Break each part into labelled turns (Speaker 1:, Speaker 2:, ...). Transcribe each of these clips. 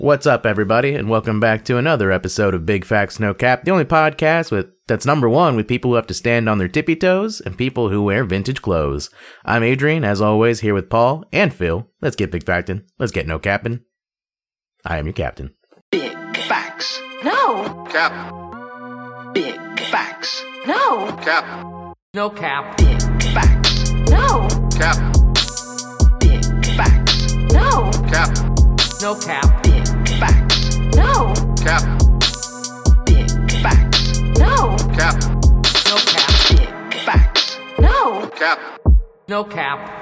Speaker 1: What's up, everybody, and welcome back to another episode of Big Facts No Cap, the only podcast that's number one with people who have to stand on their tippy toes and people who wear vintage clothes. I'm Adrian, as always, here with Paul and Phil. Let's get big factin'. Let's get no capping. I am your captain.
Speaker 2: Big facts.
Speaker 3: No.
Speaker 2: Cap. Big facts.
Speaker 3: No.
Speaker 2: Cap.
Speaker 3: No cap.
Speaker 2: Big facts.
Speaker 3: No.
Speaker 2: Cap. Big facts.
Speaker 3: No.
Speaker 2: Cap.
Speaker 3: No cap.
Speaker 2: Big facts.
Speaker 3: No.
Speaker 2: Cap. Big facts.
Speaker 3: No.
Speaker 2: Cap.
Speaker 3: No cap.
Speaker 2: Big facts.
Speaker 3: No.
Speaker 2: Cap.
Speaker 3: No cap.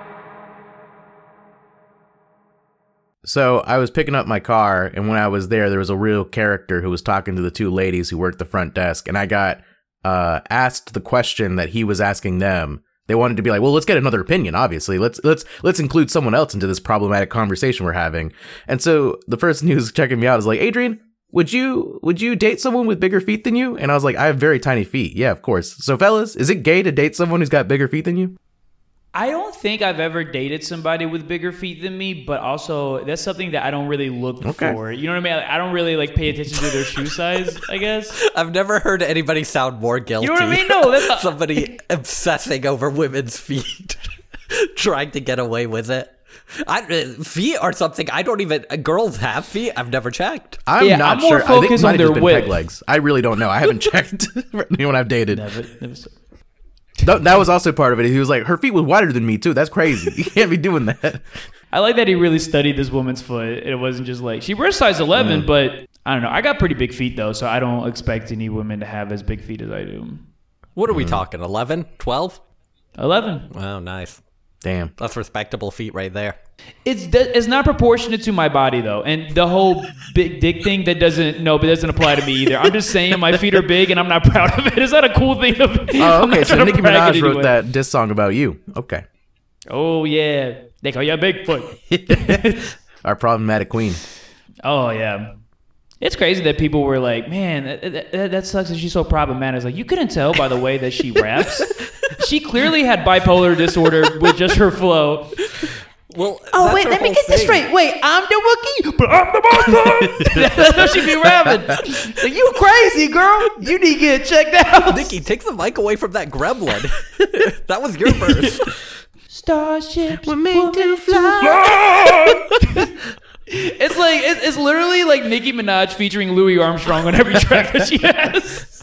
Speaker 1: So I was picking up my car, and when I was there was a real character who was talking to the two ladies who worked the front desk, and I got asked the question that he was asking them. They wanted to be like, well, let's get another opinion, obviously. Let's include someone else into this problematic conversation we're having. And so the person who was checking me out is like, Adrian, would you date someone with bigger feet than you? And I was like, I have very tiny feet. Yeah, of course. So fellas, is it gay to date someone who's got bigger feet than you?
Speaker 4: I don't think I've ever dated somebody with bigger feet than me, but also that's something that I don't really look for. You know what I mean? I don't really pay attention to their shoe size, I guess.
Speaker 5: I've never heard anybody sound more guilty.
Speaker 4: You know what I mean? No, that's not...
Speaker 5: Somebody obsessing over women's feet, trying to get away with it. Feet are something I don't even... Girls have feet. I've never checked.
Speaker 1: I'm not sure. I think it might have just been
Speaker 4: width.
Speaker 1: peg legs. I really don't know. I haven't checked for anyone I've dated.
Speaker 4: Never.
Speaker 1: That was also part of it. He was like, her feet were wider than me, too. That's crazy. You can't be doing that.
Speaker 4: I like that he really studied this woman's foot. It wasn't just like, she wears size 11, but I don't know. I got pretty big feet, though, so I don't expect any women to have as big feet as I do.
Speaker 5: What are we talking, 11? 12?
Speaker 4: 11.
Speaker 5: Wow, nice.
Speaker 1: Damn.
Speaker 5: That's respectable feet right there.
Speaker 4: It's not proportionate to my body, though. And the whole big dick thing, that doesn't apply to me either. I'm just saying my feet are big and I'm not proud of it. Is that a cool thing?
Speaker 1: Oh, okay. So Nicki Minaj wrote that diss song about you. Okay.
Speaker 4: Oh, yeah. They call you Bigfoot.
Speaker 1: Our problematic queen.
Speaker 4: Oh, yeah. It's crazy that people were like, man, that sucks that she's so problematic. It's like, you couldn't tell by the way that she raps. She clearly had bipolar disorder with just her flow.
Speaker 5: Well,
Speaker 3: Oh, wait, let me get this straight. Wait, I'm the rookie, but I'm the monster.
Speaker 4: That's how she be rapping.
Speaker 3: Like, you crazy, girl. You need to get checked out.
Speaker 5: Nikki, take the mic away from that gremlin. That was your verse.
Speaker 3: Starships
Speaker 4: We're made to fly. It's literally like Nicki Minaj featuring Louis Armstrong on every track that she has.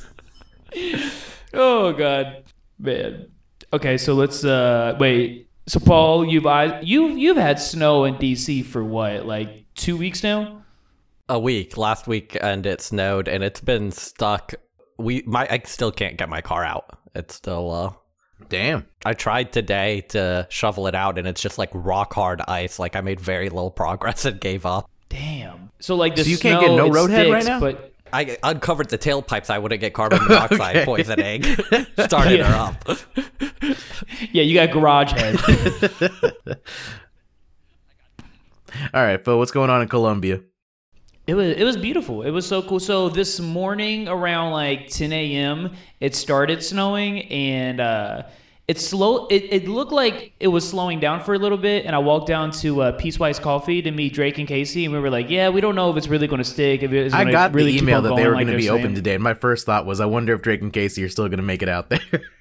Speaker 4: Oh, God. Man. Okay, so let's wait. So Paul, you've had snow in DC for what, like 2 weeks now?
Speaker 5: A week. Last week, and it snowed, and it's been stuck. I still can't get my car out. It's still
Speaker 1: Damn.
Speaker 5: I tried today to shovel it out, and it's just like rock hard ice. Like I made very little progress and gave up.
Speaker 4: Damn. So like the
Speaker 1: So you
Speaker 4: snow,
Speaker 1: can't get no
Speaker 4: it
Speaker 1: roadhead
Speaker 4: sticks,
Speaker 1: right now?
Speaker 4: But
Speaker 5: I uncovered the tailpipes. I wouldn't get carbon monoxide poisoning. Started her up.
Speaker 4: yeah, you got garage head.
Speaker 1: All right, Phil, what's going on in Colombia?
Speaker 4: It was beautiful. It was so cool. So this morning around like 10 a.m. it started snowing, and it's slow. It looked like it was slowing down for a little bit, and I walked down to Peacewise Coffee to meet Drake and Casey, and we were like, yeah, we don't know if it's really going to stick. If it's
Speaker 1: I
Speaker 4: gonna
Speaker 1: got
Speaker 4: really
Speaker 1: the
Speaker 4: keep
Speaker 1: email
Speaker 4: on
Speaker 1: that they
Speaker 4: going
Speaker 1: were
Speaker 4: like
Speaker 1: going to be
Speaker 4: they're
Speaker 1: open
Speaker 4: saying.
Speaker 1: today, and my first thought was, I wonder if Drake and Casey are still going to make it out there.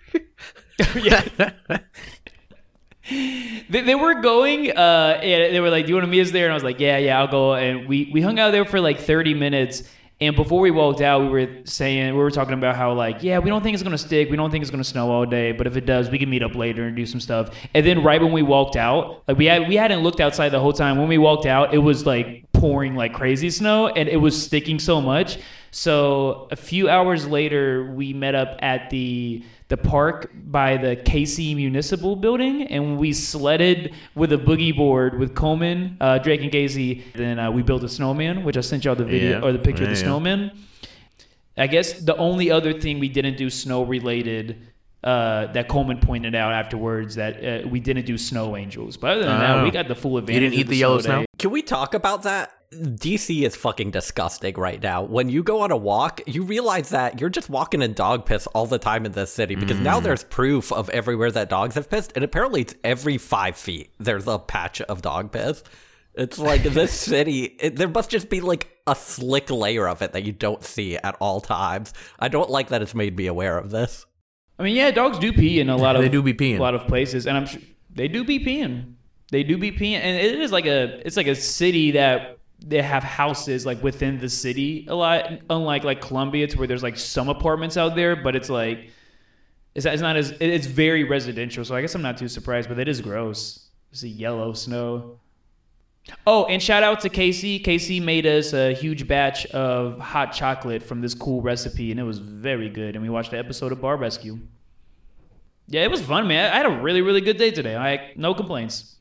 Speaker 4: They were going, and they were like, do you want to meet us there? And I was like, yeah, I'll go. And we hung out there for like 30 minutes. And before we walked out, we were talking about how like, yeah, we don't think it's going to stick. We don't think it's going to snow all day. But if it does, we can meet up later and do some stuff. And then right when we walked out, like we hadn't looked outside the whole time. When we walked out, it was like pouring like crazy snow, and it was sticking so much. So a few hours later, we met up at the park by the KC Municipal Building, and we sledded with a boogie board with Coleman, Drake and Casey. Then we built a snowman, which I sent y'all the video or the picture of the snowman. I guess the only other thing we didn't do snow related that Coleman pointed out afterwards that we didn't do snow angels. But other than that, we got the full advantage.
Speaker 1: You didn't eat the yellow snow?
Speaker 5: Can we talk about that? DC is fucking disgusting right now. When you go on a walk, you realize that you're just walking in dog piss all the time in this city, because now there's proof of everywhere that dogs have pissed, and apparently it's every 5 feet there's a patch of dog piss. It's like this city, there must just be like a slick layer of it that you don't see at all times. I don't like that it's made me aware of this.
Speaker 4: I mean, yeah, dogs do pee in a lot of
Speaker 1: They do be peeing.
Speaker 4: a lot of places, and I'm sure they do be peeing. They do be peeing, and it is like a city that they have houses like within the city a lot. Unlike like Columbia, it's where there's like some apartments out there, but it's like it's not as it's very residential. So I guess I'm not too surprised, but it is gross. It's a yellow snow. Oh, and shout out to Casey. Casey made us a huge batch of hot chocolate from this cool recipe, and it was very good. And we watched the episode of Bar Rescue. Yeah, it was fun, man. I had a really, really good day today. No complaints.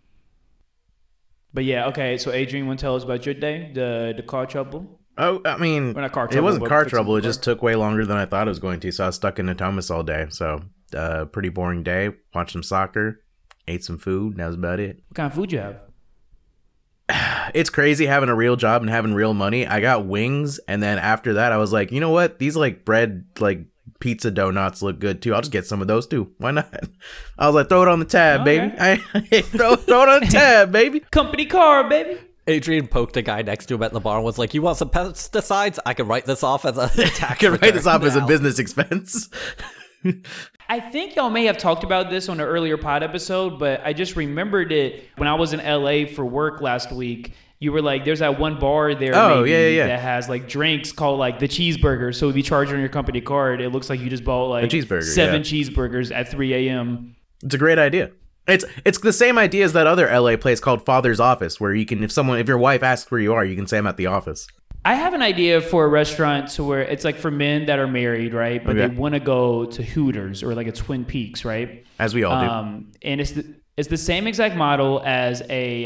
Speaker 4: But yeah, okay. So Adrian, want to tell us about your day, the car trouble?
Speaker 1: Oh, I mean,
Speaker 4: Well, not car
Speaker 1: it
Speaker 4: trouble,
Speaker 1: wasn't
Speaker 4: but
Speaker 1: car
Speaker 4: fixing
Speaker 1: trouble.
Speaker 4: the
Speaker 1: It just
Speaker 4: car.
Speaker 1: took way longer than I thought it was going to. So I was stuck in Natomas all day. So pretty boring day. Watched some soccer, ate some food. That was about it.
Speaker 4: What kind of food you have?
Speaker 1: It's crazy having a real job and having real money. I got wings, and then after that, I was like, you know what? These like bread, like pizza donuts look good too. I'll just get some of those too. Why not? I was like, throw it on the tab,
Speaker 4: Okay.
Speaker 1: baby. Throw it on the tab, baby.
Speaker 4: Company car, baby.
Speaker 5: Adrian poked a guy next to him at the bar and was like, "You want some pesticides? I can write this off as a tax
Speaker 1: I can write this
Speaker 5: return
Speaker 1: off as a
Speaker 5: now."
Speaker 1: business expense.
Speaker 4: I think y'all may have talked about this on an earlier pod episode, but I just remembered it when I was in LA for work last week. You were like, there's that one bar there
Speaker 1: Yeah.
Speaker 4: that has like drinks called like the cheeseburger. So if you charge on your company card, it looks like you just bought like
Speaker 1: A cheeseburger,
Speaker 4: 7
Speaker 1: yeah.
Speaker 4: cheeseburgers at 3 a.m.
Speaker 1: It's a great idea. It's the same idea as that other LA place called Father's Office, where you can, if your wife asks where you are, you can say I'm at the office.
Speaker 4: I have an idea for a restaurant to where it's like for men that are married, right? But
Speaker 1: Okay.
Speaker 4: they want to go to Hooters or like a Twin Peaks, right?
Speaker 1: As we all do.
Speaker 4: And it's the same exact model as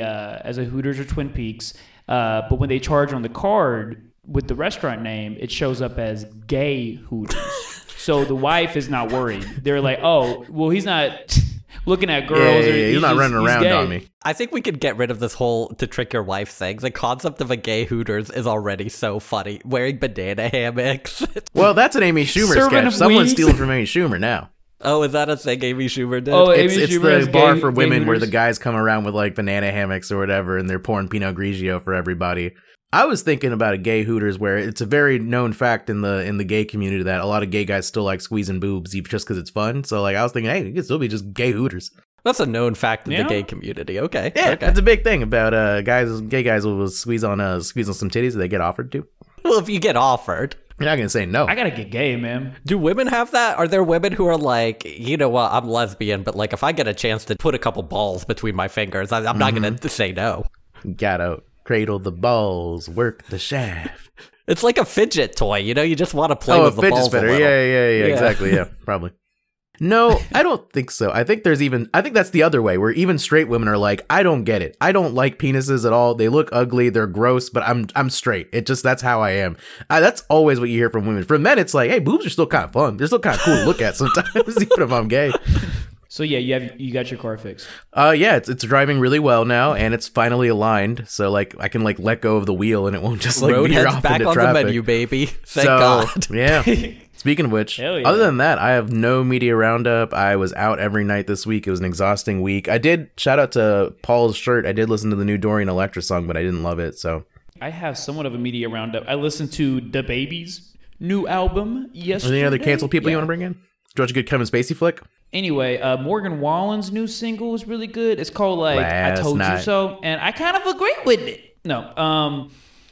Speaker 4: a Hooters or Twin Peaks, but when they charge on the card with the restaurant name, it shows up as Gay Hooters. So the wife is not worried. They're like, oh, well, he's not looking at girls.
Speaker 1: Yeah,
Speaker 4: or
Speaker 1: he's not running around
Speaker 4: gay.
Speaker 1: on me.
Speaker 5: I think we could get rid of this whole to trick your wife thing. The concept of a gay Hooters is already so funny. Wearing banana hammocks.
Speaker 1: Well, that's an Amy Schumer
Speaker 4: Serving
Speaker 1: sketch.
Speaker 4: of
Speaker 1: Someone's
Speaker 4: wings.
Speaker 1: stealing from Amy Schumer now.
Speaker 5: Oh, is that a thing Amy Schumer did?
Speaker 4: Oh,
Speaker 1: It's
Speaker 4: Amy Schumer has
Speaker 1: the bar
Speaker 4: gay-
Speaker 1: for
Speaker 4: gay
Speaker 1: women where
Speaker 4: Hooters.
Speaker 1: the guys come around with like banana hammocks or whatever, and they're pouring Pinot Grigio for everybody. I was thinking about a gay Hooters where it's a very known fact in the gay community that a lot of gay guys still like squeezing boobs just because it's fun. So like I was thinking, hey, it could still be just gay Hooters.
Speaker 5: That's a known fact in
Speaker 4: Yeah.
Speaker 5: the gay community. Okay.
Speaker 1: Yeah,
Speaker 5: okay.
Speaker 1: that's a big thing about gay guys will squeeze on some titties that they get offered to.
Speaker 5: Well, if you get offered.
Speaker 1: You're not gonna say no.
Speaker 4: I gotta get gay, man.
Speaker 5: Do women have that? Are there women who are like, you know what, I'm lesbian, but like if I get a chance to put a couple balls between my fingers, I'm not going to say no.
Speaker 1: Gotta cradle the balls, work the shaft.
Speaker 5: It's like a fidget toy, you know? You just want to play
Speaker 1: Oh, a
Speaker 5: with the
Speaker 1: fidget
Speaker 5: balls
Speaker 1: spinner.
Speaker 5: a little.
Speaker 1: Yeah, exactly. Yeah, probably. No, I don't think so. I think that's the other way where even straight women are like, I don't get it. I don't like penises at all. They look ugly. They're gross, but I'm straight. That's how I am. That's always what you hear from women. For men, it's like, hey, boobs are still kind of fun. They're still kind of cool to look at sometimes, even if I'm gay.
Speaker 4: So yeah, you got your car fixed.
Speaker 1: Yeah, it's driving really well now, and it's finally aligned. So like I can like let go of the wheel, and it won't just like veer
Speaker 5: Roadhead's
Speaker 1: off
Speaker 5: back
Speaker 1: into
Speaker 5: on
Speaker 1: traffic.
Speaker 5: the menu, baby. Thank
Speaker 1: So,
Speaker 5: God.
Speaker 1: Yeah. Speaking of which,
Speaker 4: Hell yeah.
Speaker 1: other than that, I have no media roundup. I was out every night this week. It was an exhausting week. I did, shout out to Paul's shirt. I did listen to the new Dorian Electra song, but I didn't love it. So
Speaker 4: I have somewhat of a media roundup. I listened to The Baby's new album
Speaker 1: are
Speaker 4: yesterday.
Speaker 1: there any other canceled people you
Speaker 4: Yeah.
Speaker 1: want to bring in? Do you watch a good Kevin Spacey flick?
Speaker 4: Anyway, Morgan Wallen's new single is really good. It's called like
Speaker 1: Last
Speaker 4: I Told You
Speaker 1: Night.
Speaker 4: So, and I kind of agree with it. No,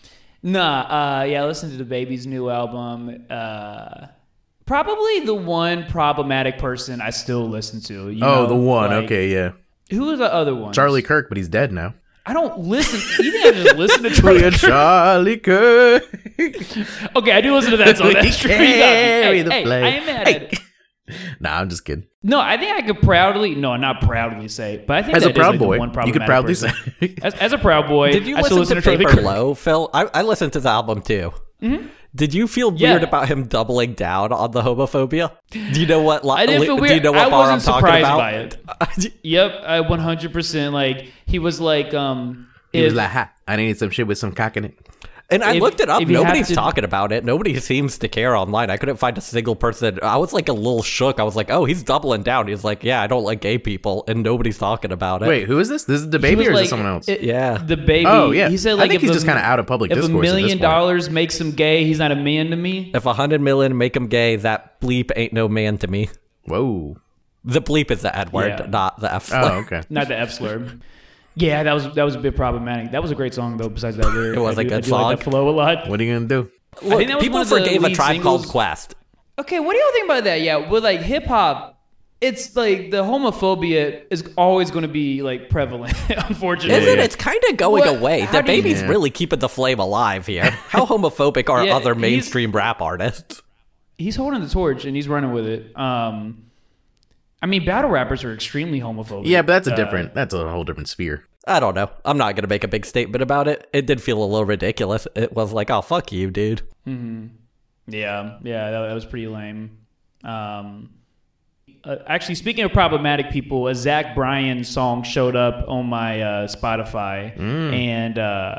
Speaker 4: yeah, I listened to The Baby's new album. Probably the one problematic person I still listen to. You know,
Speaker 1: The one.
Speaker 4: like,
Speaker 1: Okay, yeah.
Speaker 4: Who are the other ones?
Speaker 1: Charlie Kirk, but he's dead now.
Speaker 4: I don't listen. You think I just listen to Charlie
Speaker 1: Look at Charlie Kirk.
Speaker 4: Okay, I do listen to that song.
Speaker 1: We
Speaker 4: That's true.
Speaker 1: carry
Speaker 4: Hey,
Speaker 1: the
Speaker 4: hey,
Speaker 1: flag.
Speaker 4: I am mad
Speaker 1: Hey.
Speaker 4: at it.
Speaker 1: Nah, I'm just kidding.
Speaker 4: No, I think I could proudly, no, not proudly say, but I think
Speaker 1: As
Speaker 4: that
Speaker 1: a
Speaker 4: is,
Speaker 1: proud
Speaker 4: like, the
Speaker 1: boy,
Speaker 4: one
Speaker 1: you could
Speaker 4: problematic
Speaker 1: proudly
Speaker 4: person.
Speaker 1: say.
Speaker 4: As a proud boy,
Speaker 5: Did you
Speaker 4: I still
Speaker 5: listen to
Speaker 4: Charlie
Speaker 5: Paper
Speaker 4: Kirk.
Speaker 5: Low, Phil? I listened to the album too. Mm-hmm. Did you feel
Speaker 4: Yeah.
Speaker 5: weird about him doubling down on the homophobia? Do you know what?
Speaker 4: I didn't feel
Speaker 5: Do
Speaker 4: weird.
Speaker 5: you know what
Speaker 4: I
Speaker 5: bar
Speaker 4: wasn't
Speaker 5: I'm talking
Speaker 4: surprised
Speaker 5: about?
Speaker 4: by it. Yep, I 100%. Like he was like,
Speaker 1: He was like, ha, I need some shit with some cock in it.
Speaker 5: And I looked it up.
Speaker 4: if you have
Speaker 5: Nobody's
Speaker 4: to-
Speaker 5: talking about it. Nobody seems to care online. I couldn't find a single person. I was like a little shook. I was like, oh, he's doubling down. He's like, yeah, I don't like gay people. And nobody's talking about it.
Speaker 1: Wait, who is this? This is the
Speaker 4: He
Speaker 1: baby
Speaker 4: was
Speaker 1: or is
Speaker 4: like,
Speaker 1: this someone else?
Speaker 5: Yeah.
Speaker 4: The baby.
Speaker 1: Oh, yeah.
Speaker 4: He said
Speaker 1: I
Speaker 4: like
Speaker 1: think
Speaker 4: if
Speaker 1: he's just kinda out of public
Speaker 4: if
Speaker 1: discourse
Speaker 4: $1
Speaker 1: at this
Speaker 4: million
Speaker 1: point.
Speaker 4: makes him gay, he's not a man to me.
Speaker 5: If 100 million make him gay, that bleep ain't no man to me.
Speaker 1: Whoa.
Speaker 5: The bleep is the N word,
Speaker 4: Yeah.
Speaker 5: not the F slur.
Speaker 1: Oh, okay.
Speaker 4: Not the F slur. Yeah, that was a bit problematic. That was a great song though. Besides that,
Speaker 5: It was
Speaker 4: I
Speaker 5: a
Speaker 4: do-
Speaker 5: good
Speaker 4: I do like that
Speaker 5: song.
Speaker 4: flow a lot.
Speaker 1: What are you gonna do?
Speaker 5: Look,
Speaker 4: think that was
Speaker 5: people
Speaker 4: one of the
Speaker 5: forgave a
Speaker 4: lead
Speaker 5: Tribe Called
Speaker 4: singles.
Speaker 5: Quest.
Speaker 4: Okay, what do y'all think about that? Yeah, with like hip hop, it's like the homophobia is always going to be like prevalent, unfortunately.
Speaker 5: Isn't it? It's kind of going
Speaker 4: What-
Speaker 5: away.
Speaker 4: how
Speaker 5: The
Speaker 4: do you-
Speaker 5: baby's
Speaker 1: Yeah.
Speaker 5: really keeping the flame alive here. How homophobic are
Speaker 4: Yeah,
Speaker 5: other
Speaker 4: he's-
Speaker 5: mainstream rap artists?
Speaker 4: He's holding the torch and he's running with it. I mean, battle rappers are extremely homophobic.
Speaker 1: Yeah, but that's a whole different sphere.
Speaker 5: I don't know. I'm not going to make a big statement about it. It did feel a little ridiculous. It was like, oh, fuck you, dude.
Speaker 4: Yeah, that was pretty lame. Actually, speaking of problematic people, a Zach Bryan song showed up on my Spotify, and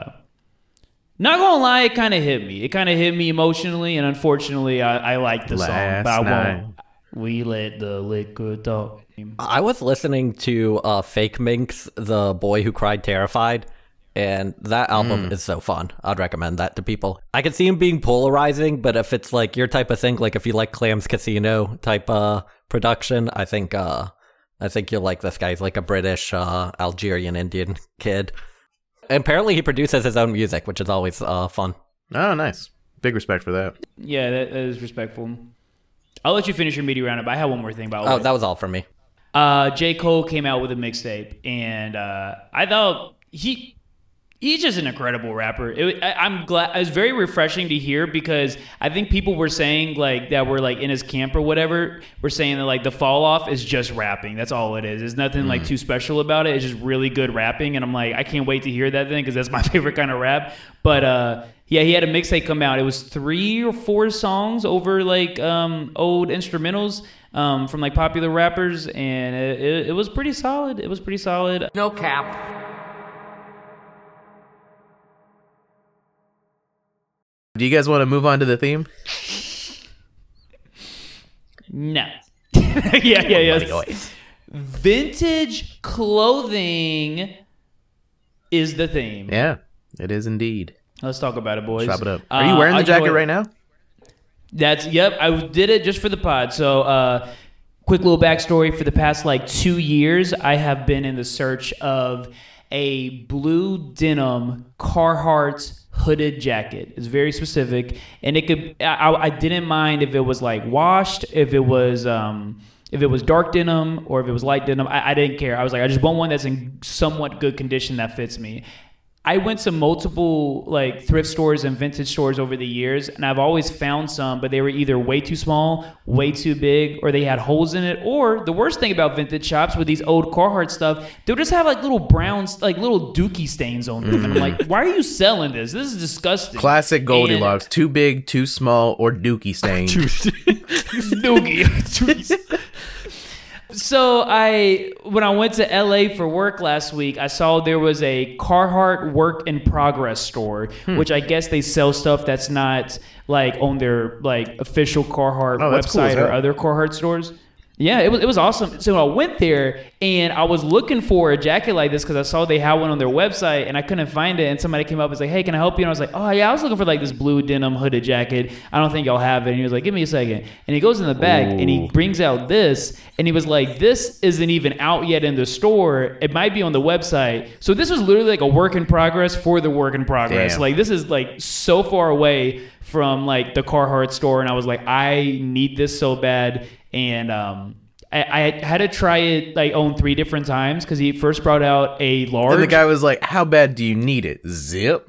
Speaker 4: not gonna lie, it kind of hit me. It kind of hit me emotionally, and unfortunately, I like the song, but I
Speaker 1: Last night.
Speaker 4: won't. We let the liquor talk.
Speaker 5: I was listening to Fake Minx, The Boy Who Cried Terrified, and that album is so fun. I'd recommend that to people. I can see him being polarizing, but if it's like your type of thing, like if you like Clams Casino type production, I think you'll like this guy. He's like a British Algerian Indian kid. And apparently he produces his own music, which is always fun.
Speaker 1: Oh, nice. Big respect for that.
Speaker 4: Yeah, that is respectful. I'll let you finish your media roundup. I have one more thing about
Speaker 5: Oh,
Speaker 4: it.
Speaker 5: that was all for me.
Speaker 4: J. Cole came out with a mixtape, and I thought he's just an incredible rapper. I'm glad. It was very refreshing to hear because I think people were saying like that were like in his camp or whatever. We're saying that like the fall off is just rapping. That's all it is. There's nothing like too special about it. It's just really good rapping, and I'm like, I can't wait to hear that thing because that's my favorite kind of rap. But yeah, he had a mixtape come out. It was 3 or 4 songs over like old instrumentals from like popular rappers, and it was pretty solid. It was pretty solid.
Speaker 2: No cap.
Speaker 1: Do you guys want to move on to the theme?
Speaker 4: No. yeah. Vintage clothing is the theme.
Speaker 1: Yeah, it is indeed.
Speaker 4: Let's talk about it, boys.
Speaker 1: Chop it up. Are you wearing the jacket right now?
Speaker 4: Yep. I did it just for the pod. So, quick little backstory. For the past like 2 years, I have been in the search of a blue denim Carhartt hooded jacket. It's very specific, and it could. I didn't mind if it was like washed, if it was dark denim, or if it was light denim. I didn't care. I was like, I just want one that's in somewhat good condition that fits me. I went to multiple like thrift stores and vintage stores over the years, and I've always found some, but they were either way too small, way too big, or they had holes in it. Or the worst thing about vintage shops with these old Carhartt stuff, they'll just have like little browns, like little dookie stains on them. And I'm like, why are you selling this? This is disgusting.
Speaker 1: Classic Goldilocks. Too big, too small, or dookie stain.
Speaker 4: Doogie. So when I went to LA for work last week, I saw there was a Carhartt work in progress store, which I guess they sell stuff that's not like on their like official Carhartt
Speaker 1: Oh, that's cool as
Speaker 4: website or
Speaker 1: hell.
Speaker 4: other Carhartt stores. Yeah, it was awesome. So I went there and I was looking for a jacket like this because I saw they had one on their website and I couldn't find it. And somebody came up and was like, "Hey, can I help you?" And I was like, "Oh yeah, I was looking for like this blue denim hooded jacket. I don't think y'all have it." And he was like, "Give me a second." And he goes in the back and he brings out this and he was like, "This isn't even out yet in the store. It might be on the website." So this was literally like a work in progress for the work in progress.
Speaker 1: Damn.
Speaker 4: Like this is like so far away from like the Carhartt store, and I was like, I need this so bad. And I had to try it like on 3 different times because he first brought out a large.
Speaker 1: And the guy was like, "How bad do you need it? Zip."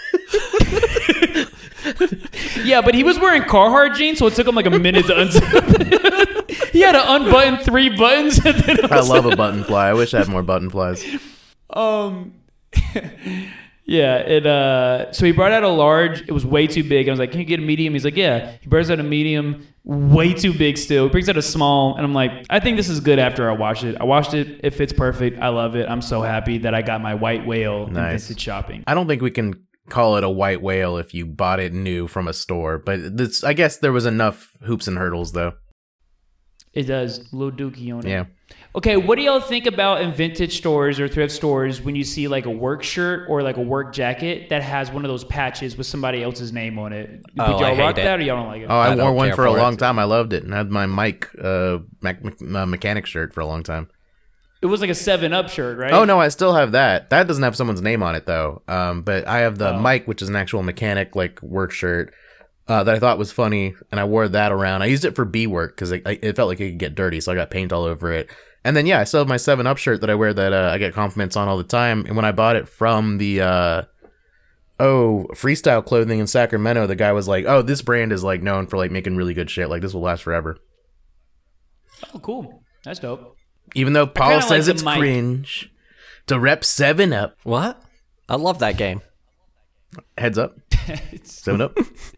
Speaker 4: Yeah, but he was wearing Carhartt jeans, so it took him like a minute to unzip. He had to unbutton 3 buttons. And then
Speaker 1: I love a button fly. I wish I had more button flies.
Speaker 4: Yeah, so he brought out a large. It was way too big. I was like, "Can you get a medium?" He's like, "Yeah." He brings out a medium, way too big still. He brings out a small, and I'm like, "I think this is good." After I washed it, it. It fits perfect. I love it. I'm so happy that I got my white whale in
Speaker 1: Nice.
Speaker 4: vintage shopping.
Speaker 1: I don't think we can call it a white whale if you bought it new from a store. But this, I guess there was enough hoops and hurdles though.
Speaker 4: It does. Lil Dookie on it.
Speaker 1: Yeah.
Speaker 4: Okay, what do y'all think about in vintage stores or thrift stores when you see like a work shirt or like a work jacket that has one of those patches with somebody else's name on it? Did
Speaker 5: Oh,
Speaker 4: y'all
Speaker 5: I hate
Speaker 4: rock
Speaker 5: it.
Speaker 4: that or y'all don't like it?
Speaker 1: Oh, I
Speaker 5: I
Speaker 1: wore
Speaker 5: don't
Speaker 1: one
Speaker 5: care
Speaker 1: for a
Speaker 5: for it.
Speaker 1: long time. I loved it, and I had my Mike mechanic shirt for a long time.
Speaker 4: It was like a 7-Up shirt, right?
Speaker 1: Oh no, I still have that. That doesn't have someone's name on it though. But I have the Mike, which is an actual mechanic like work shirt that I thought was funny, and I wore that around. I used it for bee work because it felt like it could get dirty, so I got paint all over it. And then yeah, I still have my 7-Up shirt that I wear that I get compliments on all the time. And when I bought it from the Freestyle Clothing in Sacramento, the guy was like, "Oh, this brand is like known for like making really good shit. Like this will last forever."
Speaker 4: Oh, cool. That's dope.
Speaker 1: Even though Paul
Speaker 4: kinda
Speaker 1: says
Speaker 4: like the
Speaker 1: it's
Speaker 4: Mike.
Speaker 1: cringe to rep 7-Up.
Speaker 5: What? I love that game.
Speaker 1: Heads up. 7-Up.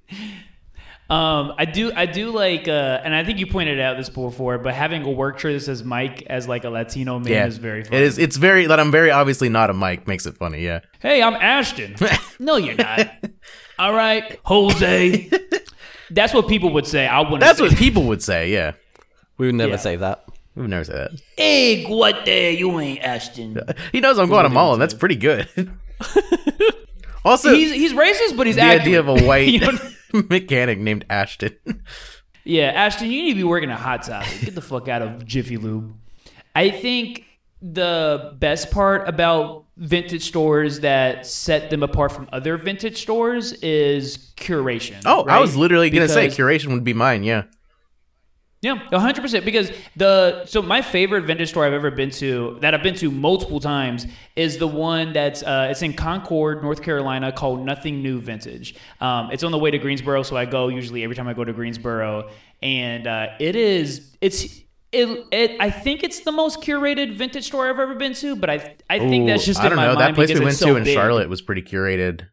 Speaker 4: I do like, and I think you pointed out this before, but having a work shirt that says Mike as like a Latino man
Speaker 1: Yeah,
Speaker 4: is very funny.
Speaker 1: it is. It's very that I'm very obviously not a Mike makes it funny. Yeah,
Speaker 4: Hey, I'm Ashton. No, you're not. All right, Jose. That's what people would say. I wouldn't.
Speaker 1: that's
Speaker 4: say
Speaker 1: what people would say. Yeah,
Speaker 5: We would never
Speaker 4: Yeah.
Speaker 5: say that.
Speaker 1: we would never say that.
Speaker 4: Hey, what there? You ain't Ashton.
Speaker 1: He knows I'm Guatemalan. That's pretty good. Also,
Speaker 4: He's racist, but he's
Speaker 1: the
Speaker 4: accurate.
Speaker 1: idea of a white
Speaker 4: You know?
Speaker 1: mechanic named Ashton.
Speaker 4: Yeah, Ashton, you need to be working at Hot Topic. Get the fuck out of Jiffy Lube. I think the best part about vintage stores that set them apart from other vintage stores is curation.
Speaker 1: Oh, I
Speaker 4: right?
Speaker 1: was literally gonna say
Speaker 4: Because-
Speaker 1: curation would be mine. Yeah.
Speaker 4: Yeah, 100%. Because so my favorite vintage store I've ever been to, that I've been to multiple times, is the one that's it's in Concord, North Carolina, called Nothing New Vintage. It's on the way to Greensboro, so I go usually every time I go to Greensboro, and I think it's the most curated vintage store I've ever been to, but I think that's just
Speaker 1: I
Speaker 4: in
Speaker 1: don't
Speaker 4: my
Speaker 1: know.
Speaker 4: mind
Speaker 1: That place we
Speaker 4: because
Speaker 1: went
Speaker 4: it's
Speaker 1: to
Speaker 4: so
Speaker 1: in
Speaker 4: big.
Speaker 1: Charlotte was pretty curated.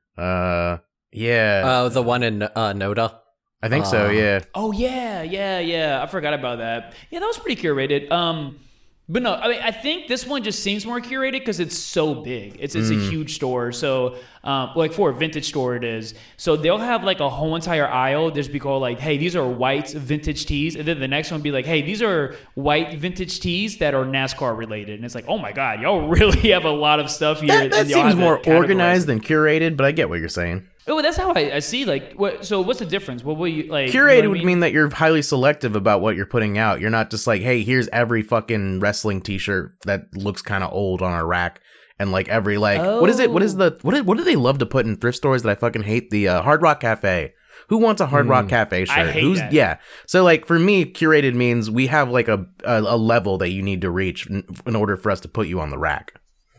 Speaker 1: Yeah,
Speaker 5: Oh, the one in Noda.
Speaker 1: I think so. Yeah.
Speaker 4: Oh yeah. I forgot about that. Yeah, that was pretty curated. But no, I mean, I think this one just seems more curated because it's so big. It's a huge store. So, like for a vintage store, it is. So they'll have like a whole entire aisle just be called like, hey, these are white vintage tees, and then the next one be like, hey, these are white vintage tees that are NASCAR related, and it's like, oh my god, y'all really have a lot lot of stuff here.
Speaker 1: That
Speaker 4: and y'all
Speaker 1: seems
Speaker 4: have it
Speaker 1: more
Speaker 4: categorized.
Speaker 1: organized than curated, but I get what you're saying.
Speaker 4: Oh, that's how I see. Like, so what's the difference? What will you like?
Speaker 1: Curated
Speaker 4: you know what I
Speaker 1: would mean that you're highly selective about what you're putting out. You're not just like, hey, here's every fucking wrestling t-shirt that looks kind of old on our rack. And like every like, what is it? What do they love to put in thrift stores that I fucking hate? The Hard Rock Cafe. Who wants a Hard Rock Cafe shirt?
Speaker 4: I hate that.
Speaker 1: Yeah. So like for me, curated means we have like a level that you need to reach in order for us to put you on the rack.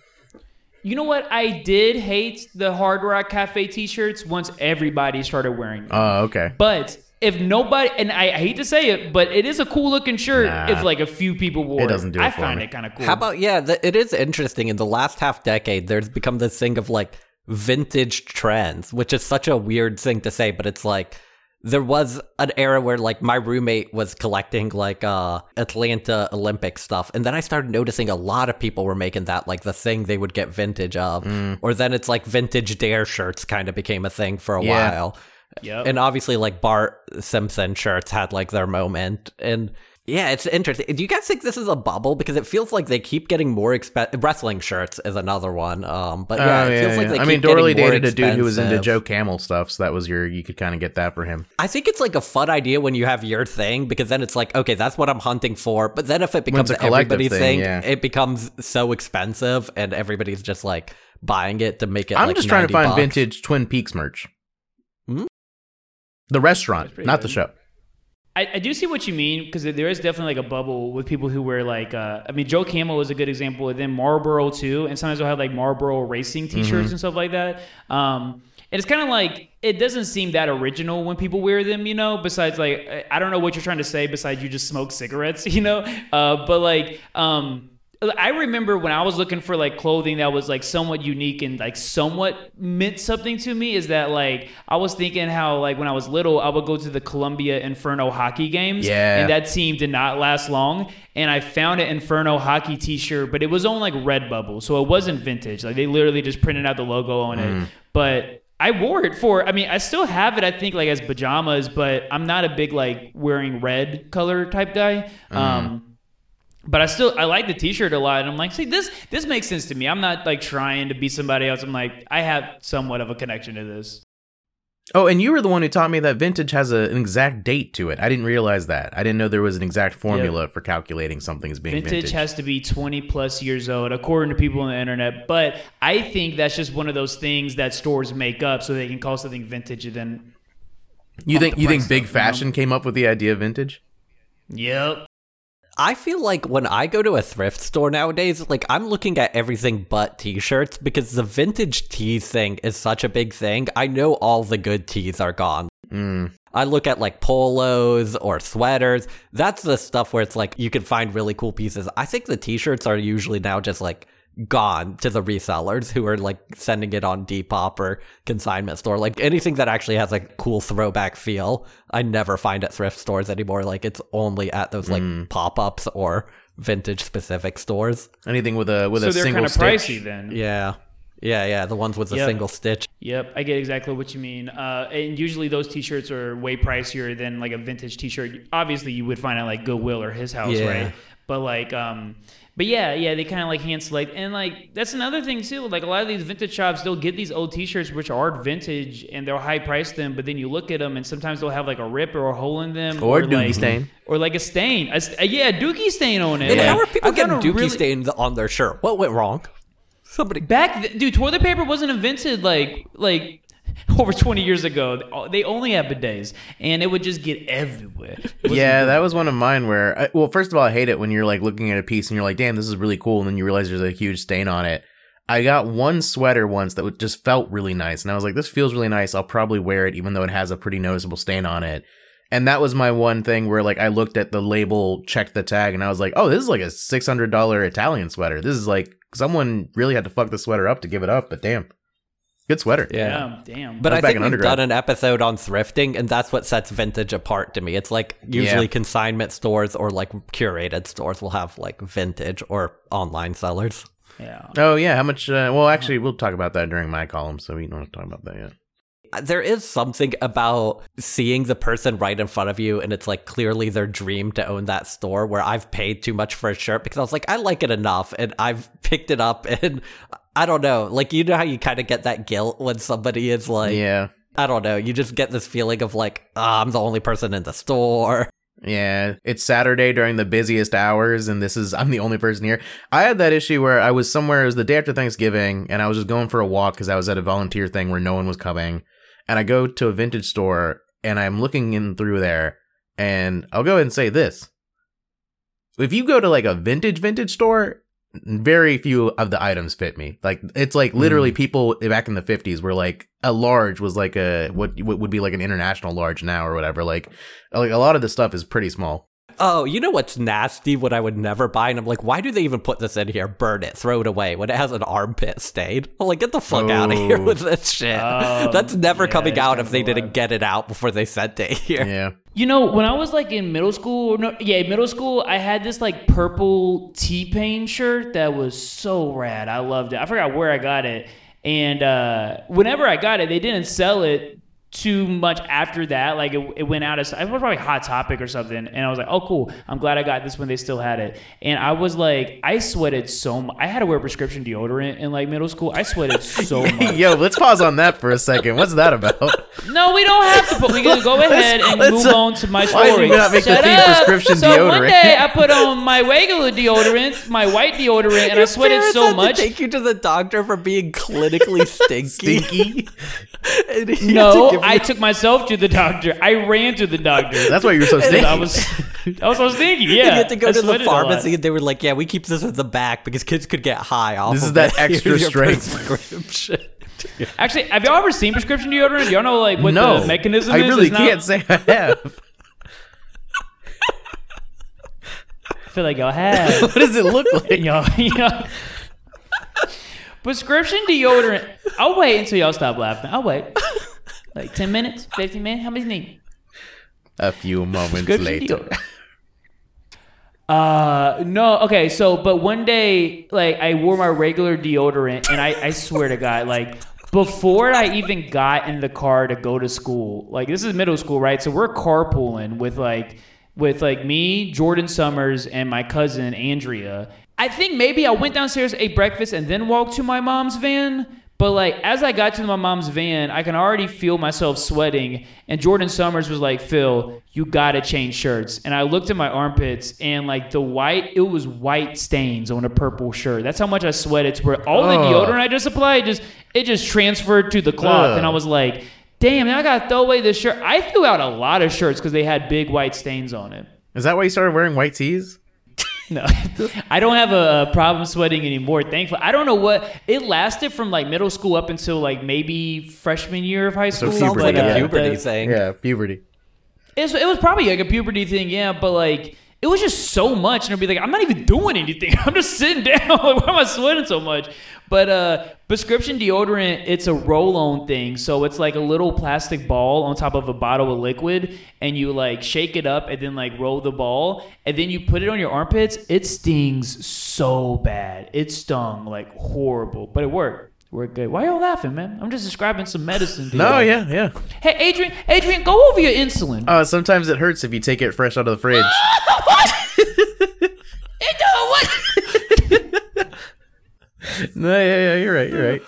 Speaker 4: You know what? I did hate the Hard Rock Cafe t-shirts once everybody started wearing them.
Speaker 1: Oh, okay.
Speaker 4: But if nobody, and I hate to say it, but it is a cool looking shirt
Speaker 1: Nah.
Speaker 4: if like a few people wore it.
Speaker 1: doesn't do it
Speaker 4: I
Speaker 1: for
Speaker 4: find
Speaker 1: me.
Speaker 4: it kind of cool.
Speaker 5: How about, it is interesting. In the last half decade, there's become this thing of like vintage trends, which is such a weird thing to say, but it's like, there was an era where like my roommate was collecting like Atlanta Olympic stuff, and then I started noticing a lot of people were making that like the thing they would get vintage of. Or then it's like vintage Dare shirts kind of became a thing for a
Speaker 1: Yeah.
Speaker 5: while.
Speaker 4: Yep.
Speaker 5: And obviously like Bart Simpson shirts had like their moment. And yeah, it's interesting. Do you guys think this is a bubble? Because it feels like they keep getting more wrestling shirts is another one. But yeah, it feels like they
Speaker 1: I
Speaker 5: keep
Speaker 1: mean,
Speaker 5: getting
Speaker 1: Dorley
Speaker 5: more
Speaker 1: dated a dude who was into
Speaker 5: expensive.
Speaker 1: Joe Camel stuff, so that was you could kind of get that for him.
Speaker 5: I think it's like a fun idea when you have your thing, because then it's like, okay, that's what I'm hunting for. But then if it becomes
Speaker 1: it's a collective
Speaker 5: everybody's
Speaker 1: thing,
Speaker 5: thing,
Speaker 1: yeah.
Speaker 5: it becomes so expensive and everybody's just like buying it to make it
Speaker 1: I'm
Speaker 5: like
Speaker 1: just trying to find
Speaker 5: $90.
Speaker 1: vintage Twin Peaks merch.
Speaker 5: Hmm?
Speaker 1: The restaurant,
Speaker 4: pretty
Speaker 1: not
Speaker 4: good.
Speaker 1: the show.
Speaker 4: I do see what you mean, because there is definitely like a bubble with people who wear like I mean, Joe Camel is a good example, and then Marlboro too, and sometimes they'll have like Marlboro racing t-shirts and stuff like that. And it's kind of like, it doesn't seem that original when people wear them, you know, besides like, I don't know what you're trying to say besides you just smoke cigarettes, you know, but like I remember when I was looking for like clothing that was like somewhat unique and like somewhat meant something to me, is that like I was thinking how like when I was little I would go to the Columbia Inferno hockey games,
Speaker 1: Yeah.
Speaker 4: and that team did not last long, and I found an Inferno hockey t-shirt, but it was on like Redbubble, so it wasn't vintage. Like they literally just printed out the logo on it. But I wore it for, I mean, I still have it, I think, like as pajamas, but I'm not a big like wearing red color type guy. But I like the t-shirt a lot. And I'm like, see, this makes sense to me. I'm not like trying to be somebody else. I'm like, I have somewhat of a connection to this.
Speaker 1: Oh, and you were the one who taught me that vintage has an exact date to it. I didn't realize that. I didn't know there was an exact formula for calculating something as being vintage.
Speaker 4: Vintage has to be 20 plus years old, according to people on the internet. But I think that's just one of those things that stores make up so they can call something vintage and then.
Speaker 1: You think big
Speaker 4: up,
Speaker 1: fashion came up with the idea of vintage?
Speaker 4: Yep.
Speaker 5: I feel like when I go to a thrift store nowadays, like I'm looking at everything but t-shirts because the vintage tee thing is such a big thing. I know all the good tees are gone. I look at like polos or sweaters. That's the stuff where it's like you can find really cool pieces. I think the t-shirts are usually now just like gone to the resellers who are like sending it on Depop or consignment store. Like anything that actually has like cool throwback feel, I never find at thrift stores anymore. Like it's only at those like pop-ups or vintage specific stores.
Speaker 1: Anything with a
Speaker 4: So they're
Speaker 1: single
Speaker 4: kind of
Speaker 1: stitch.
Speaker 4: pricey then.
Speaker 5: Yeah, the ones with the single stitch.
Speaker 4: Yep, I get exactly what you mean. And usually those t-shirts are way pricier than like a vintage t-shirt. Obviously, you would find it like Goodwill or His House, right? But like, but yeah, they kind of like hand select. And like, that's another thing too. Like a lot of these vintage shops, they'll get these old t-shirts which are vintage and they'll high price them. But then you look at them and sometimes they'll have like a rip or a hole in them.
Speaker 1: Or dookie
Speaker 4: like,
Speaker 1: stain.
Speaker 4: Or like a stain. Yeah, dookie stain on it.
Speaker 5: And
Speaker 4: Like,
Speaker 5: how are people
Speaker 4: I've got
Speaker 5: getting
Speaker 4: a
Speaker 5: dookie
Speaker 4: really-
Speaker 5: stains on their shirt? What went wrong? Somebody.
Speaker 4: Dude, toilet paper wasn't invented like over 20 years ago. They only had bidets, and it would just get everywhere.
Speaker 1: Yeah, that was one of mine where, well, first of all, I hate it when you're like looking at a piece and you're like, damn, this is really cool. And then you realize there's a huge stain on it. I got one sweater once that just felt really nice. And I was like, this feels really nice. I'll probably wear it even though it has a pretty noticeable stain on it. And that was my one thing where like I looked at the label, checked the tag, and I was like, oh, this is like a $600 Italian sweater. This is like, someone really had to fuck the sweater up to give it up, but damn. Good sweater.
Speaker 5: Yeah.
Speaker 4: Damn.
Speaker 5: But
Speaker 1: I was
Speaker 5: I
Speaker 1: back
Speaker 5: think
Speaker 1: in
Speaker 5: we've
Speaker 1: undergrad.
Speaker 5: done an episode on thrifting, and that's what sets vintage apart to me. It's like usually consignment stores or like curated stores will have like vintage or online sellers.
Speaker 4: Yeah.
Speaker 1: Oh, yeah. How much? Well, actually, we'll talk about that during my column, so we don't have to talk about that yet.
Speaker 5: There is something about seeing the person right in front of you and it's like clearly their dream to own that store where I've paid too much for a shirt because I was like, I like it enough and I've picked it up and I don't know, like, you know how you kind of get that guilt when somebody is like,
Speaker 1: Yeah.
Speaker 5: I don't know, you just get this feeling of like, I'm the only person in the store.
Speaker 1: Yeah, it's Saturday during the busiest hours, and I'm the only person here. I had that issue where I was somewhere, it was the day after Thanksgiving, and I was just going for a walk because I was at a volunteer thing where no one was coming. And I go to a vintage store, and I'm looking in through there, and I'll go ahead and say this. If you go to like a vintage store, very few of the items fit me. Like, it's like literally people back in the 50s were like, a large was like what would be like an international large now or whatever. Like a lot of the stuff is pretty small.
Speaker 5: Oh, you know what's nasty? What I would never buy, and I'm like, why do they even put this in here? Burn it, throw it away when it has an armpit stain. I'm like, get the fuck out of here with this shit. That's never coming out if they didn't get it out before they sent it here.
Speaker 1: Yeah.
Speaker 4: You know, when I was like in middle school, middle school, I had this like purple T-Pain shirt that was so rad. I loved it. I forgot where I got it. And whenever I got it, they didn't sell it too much after that. Like it went out as, it was probably Hot Topic or something. And I was like, oh, cool. I'm glad I got this when they still had it. And I was like, I sweated so much. I had to wear prescription deodorant in like middle school. I sweated so much.
Speaker 1: Yo, let's pause on that for a second. What's that about?
Speaker 4: No, we don't have to. But we can go ahead and
Speaker 1: let's,
Speaker 4: move on to my
Speaker 1: why
Speaker 4: story.
Speaker 1: did you not make the
Speaker 4: Shut
Speaker 1: theme
Speaker 4: up.
Speaker 1: prescription
Speaker 4: so
Speaker 1: deodorant?
Speaker 4: one day I put on my regular deodorant, my white deodorant, and I sweated
Speaker 5: Parents
Speaker 4: so
Speaker 5: had
Speaker 4: much.
Speaker 5: to take you to the doctor for being clinically stinky.
Speaker 1: Stinky?
Speaker 5: And he had to
Speaker 4: No,
Speaker 5: give you-
Speaker 4: I took myself to the doctor. I ran to the doctor.
Speaker 1: That's why you were so stinky.
Speaker 4: I was so stinky. Yeah,
Speaker 5: you had to go
Speaker 4: I
Speaker 5: to the
Speaker 4: sweated a lot.
Speaker 5: pharmacy and they were like, yeah, we keep this in the back because kids could get high off
Speaker 1: This
Speaker 5: of
Speaker 1: is that
Speaker 5: it.
Speaker 1: extra
Speaker 5: Here's your
Speaker 1: strength.
Speaker 5: prescription.
Speaker 4: Actually, have y'all ever seen prescription deodorant? Do y'all know like what
Speaker 1: No,
Speaker 4: the mechanism
Speaker 1: I
Speaker 4: is?
Speaker 1: really
Speaker 4: It's not-
Speaker 1: can't say I have.
Speaker 4: I feel like y'all have.
Speaker 1: What does it look like?
Speaker 4: y'all. Prescription deodorant. I'll wait until y'all stop laughing. I'll wait. Like 10 minutes, 15 minutes. How many need?
Speaker 1: A few moments
Speaker 4: Prescription
Speaker 1: later.
Speaker 4: deodorant. No, okay, so but one day like I wore my regular deodorant and I swear to God, like before I even got in the car to go to school, like this is middle school, right? So we're carpooling with me, Jordan Summers, and my cousin Andrea. I think maybe I went downstairs, ate breakfast, and then walked to my mom's van. But like as I got to my mom's van, I can already feel myself sweating. And Jordan Summers was like, "Phil, you gotta change shirts." And I looked at my armpits, and like it was white stains on a purple shirt. That's how much I sweated. To where all the deodorant I just applied, it just transferred to the cloth. And I was like, "Damn, now I gotta throw away this shirt." I threw out a lot of shirts because they had big white stains on it.
Speaker 1: Is that why you started wearing white tees?
Speaker 4: No, I don't have a problem sweating anymore, thankfully. I don't know what it lasted from like middle school up until like maybe freshman year of high school.
Speaker 5: Sounds like a puberty thing.
Speaker 1: Yeah, puberty.
Speaker 4: It was probably like a puberty thing, yeah, but like it was just so much, and I'd be like, I'm not even doing anything. I'm just sitting down. Like, why am I sweating so much? But prescription deodorant, it's a roll-on thing. So it's like a little plastic ball on top of a bottle of liquid, and you like shake it up and then like roll the ball, and then you put it on your armpits. It stings so bad. It stung like horrible, but it worked. We're good. Why y'all laughing, man? I'm just describing some medicine to you.
Speaker 1: No, yeah.
Speaker 4: Hey, Adrian, go over your insulin.
Speaker 1: Sometimes it hurts if you take it fresh out of the fridge.
Speaker 4: What?
Speaker 1: No, yeah, you're right.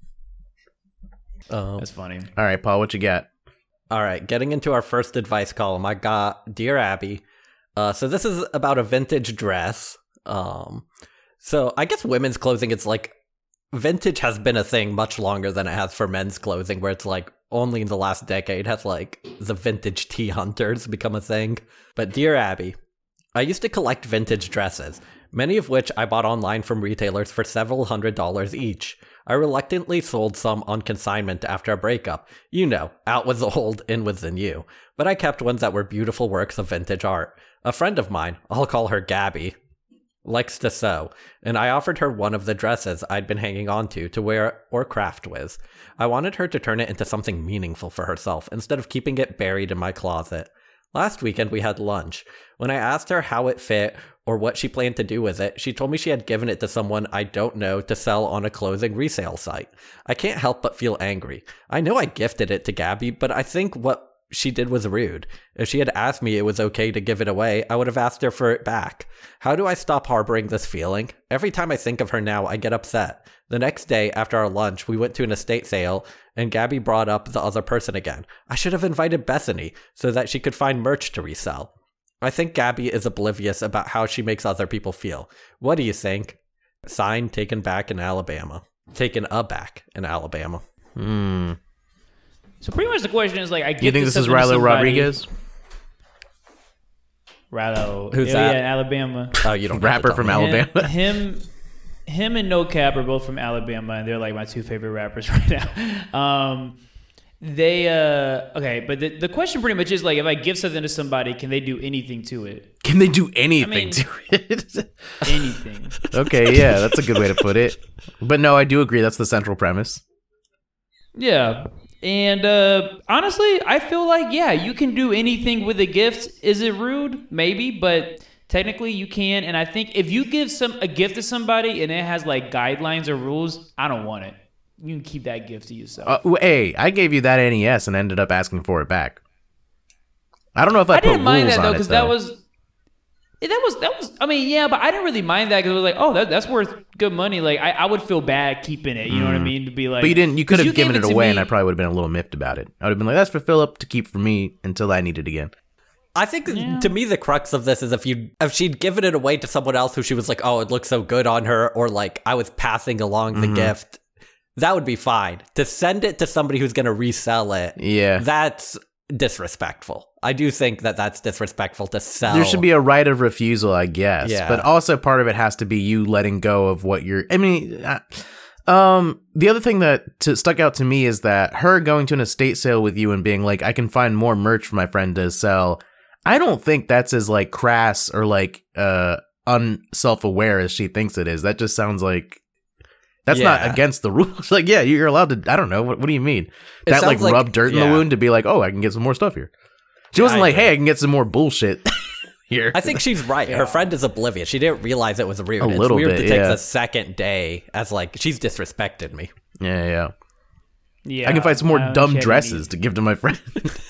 Speaker 4: That's funny.
Speaker 1: All right, Paul, what you got?
Speaker 5: All right, getting into our first advice column, I got Dear Abby. So this is about a vintage dress. So I guess women's clothing, it's like vintage has been a thing much longer than it has for men's clothing, where it's like only in the last decade has like the vintage tea hunters become a thing. But Dear Abby, I used to collect vintage dresses, many of which I bought online from retailers for several $100s each. I reluctantly sold some on consignment after a breakup. You know, out with the old, in with the new. But I kept ones that were beautiful works of vintage art. A friend of mine, I'll call her Gabby, likes to sew, and I offered her one of the dresses I'd been hanging on to wear or craft with. I wanted her to turn it into something meaningful for herself, instead of keeping it buried in my closet. Last weekend we had lunch. When I asked her how it fit or what she planned to do with it, she told me she had given it to someone I don't know to sell on a clothing resale site. I can't help but feel angry. I know I gifted it to Gabby, but I think what she did was rude. If she had asked me it was okay to give it away, I would have asked her for it back. How do I stop harboring this feeling? Every time I think of her now, I get upset. The next day, after our lunch, we went to an estate sale, and Gabby brought up the other person again. I should have invited Bethany so that she could find merch to resell. I think Gabby is oblivious about how she makes other people feel. What do you think? Signed, Taken Back in Alabama. Taken aback in Alabama.
Speaker 4: So pretty much the question is like, I get
Speaker 1: You think this is Rilo Rodriguez?
Speaker 4: Rilo.
Speaker 5: Who's that?
Speaker 4: Yeah, Alabama.
Speaker 5: Oh, you don't
Speaker 1: Rapper from Alabama.
Speaker 4: Him and No Cap are both from Alabama, and they're like my two favorite rappers right now. Okay, but the question pretty much is like, if I give something to somebody, can they do anything to it?
Speaker 1: Can they do anything to it?
Speaker 4: Anything.
Speaker 1: Okay, yeah, that's a good way to put it. But no, I do agree. That's the central premise.
Speaker 4: Yeah. And honestly, I feel like, yeah, you can do anything with a gift. Is it rude? Maybe, but technically you can. And I think if you give a gift to somebody and it has like guidelines or rules, I don't want it. You can keep that gift to yourself.
Speaker 1: Hey, I gave you that NES and ended up asking for it back. I don't know if I put
Speaker 4: didn't mind
Speaker 1: rules
Speaker 4: that though,
Speaker 1: on it,
Speaker 4: because
Speaker 1: though.
Speaker 4: that was. I mean, yeah, but I didn't really mind that because it was like, oh, that's worth good money. Like I would feel bad keeping it. You know what I mean? To be like,
Speaker 1: But you didn't. You could have given it
Speaker 4: to
Speaker 1: away,
Speaker 4: me,
Speaker 1: and I probably would have been a little miffed about it. I would have been like, "That's for Philip to keep for me until I need it again."
Speaker 5: I think to me the crux of this is if she'd given it away to someone else who she was like, oh, it looks so good on her, or like I was passing along the gift, that would be fine. To send it to somebody who's going to resell it,
Speaker 1: Yeah.
Speaker 5: that's disrespectful. I do think that that's disrespectful to sell.
Speaker 1: There should be a right of refusal, I guess.
Speaker 5: Yeah.
Speaker 1: But also part of it has to be you letting go of what you're. I mean, the other thing that stuck out to me is that her going to an estate sale with you and being like, I can find more merch for my friend to sell. I don't think that's as like crass or like unself-aware as she thinks it is. That just sounds like that's not against the rules. Like, yeah, you're allowed to. I don't know. What do you mean? That like rub dirt in the wound to be like, oh, I can get some more stuff here. She wasn't like, hey, I can get some more bullshit here.
Speaker 5: I think she's right. Her friend is oblivious. She didn't realize it was rude.
Speaker 1: A little
Speaker 5: it's weird
Speaker 1: bit,
Speaker 5: to take
Speaker 1: yeah.
Speaker 5: the second day as like, she's disrespected me.
Speaker 1: Yeah.
Speaker 4: Yeah,
Speaker 1: I can find some more
Speaker 4: she
Speaker 1: dumb
Speaker 4: had
Speaker 1: dresses to give to my friend.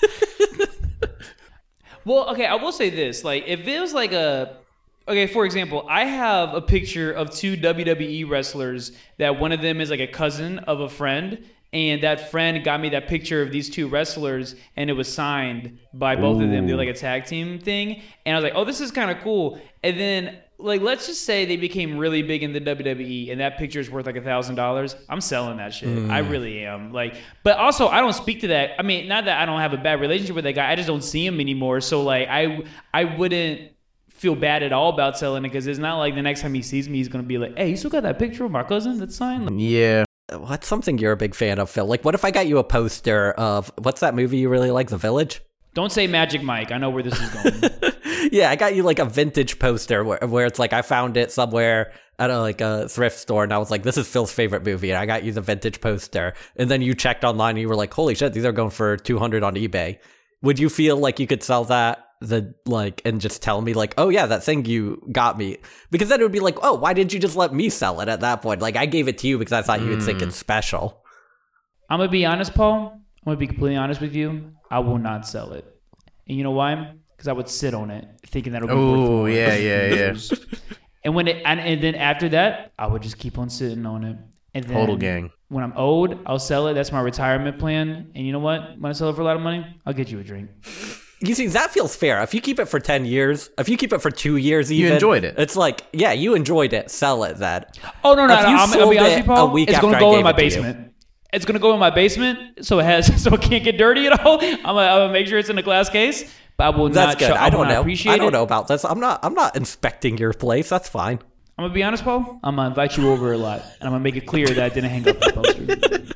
Speaker 4: Well, okay, I will say this. Like, if it was like okay, for example, I have a picture of two WWE wrestlers that one of them is like a cousin of a friend, and that friend got me that picture of these two wrestlers, and it was signed by both of them. They're like a tag team thing, and I was like, oh, this is kind of cool. And then, like, let's just say they became really big in the WWE, and that picture is worth like $1,000. I'm selling that shit. I really am. Like, but also I don't speak to that. I mean, not that I don't have a bad relationship with that guy. I just don't see him anymore. So like, I wouldn't feel bad at all about selling it, because it's not like the next time he sees me, he's gonna be like, "Hey, you still got that picture of my cousin that's signed?" Like,
Speaker 1: Yeah.
Speaker 5: What's something you're a big fan of, Phil? Like, what if I got you a poster of what's that movie you really like, The Village?
Speaker 4: don't say Magic Mike. I know where this is going.
Speaker 5: Yeah, I got you like a vintage poster where it's like I found it somewhere at a thrift store, and I was like, this is Phil's favorite movie, and I got you the vintage poster. And then you checked online and you were like, holy shit, these are going for $200 on eBay. Would you feel like you could sell that and just tell me like, oh yeah, that thing you got me? Because then it would be like, oh, why didn't you just let me sell it at that point? Like, I gave it to you because I thought you would think it's special.
Speaker 4: I'm gonna be honest, Paul. I'm gonna be completely honest with you. I will not sell it, and you know why? Because I would sit on it, thinking that'll be worth
Speaker 1: Oh,
Speaker 4: more.
Speaker 1: yeah.
Speaker 4: And and then after that, I would just keep on sitting on it. And then
Speaker 1: Total gang.
Speaker 4: when I'm old, I'll sell it. That's my retirement plan. And you know what? When I sell it for a lot of money, I'll get you a drink.
Speaker 5: You see, that feels fair. If you keep it for 10 years, if you keep it for 2 years even.
Speaker 1: You enjoyed it.
Speaker 5: It's like, yeah, you enjoyed it. Sell it then.
Speaker 4: Oh, no.
Speaker 5: If you
Speaker 4: I'll
Speaker 5: sold
Speaker 4: be honest
Speaker 5: it
Speaker 4: with you, Paul.
Speaker 5: a week
Speaker 4: It's
Speaker 5: after
Speaker 4: going to
Speaker 5: I
Speaker 4: go
Speaker 5: gave
Speaker 4: in my
Speaker 5: it to you.
Speaker 4: basement. It's going to go in my basement so it can't get dirty at all. I'm going to make sure it's in a glass case. But I will
Speaker 5: That's
Speaker 4: not
Speaker 5: good. I don't know.
Speaker 4: Appreciate
Speaker 5: I don't
Speaker 4: it.
Speaker 5: know about this. I'm not inspecting your place. That's fine.
Speaker 4: I'm going to be honest, Paul. I'm going to invite you over a lot. And I'm going to make it clear that I didn't hang up the poster.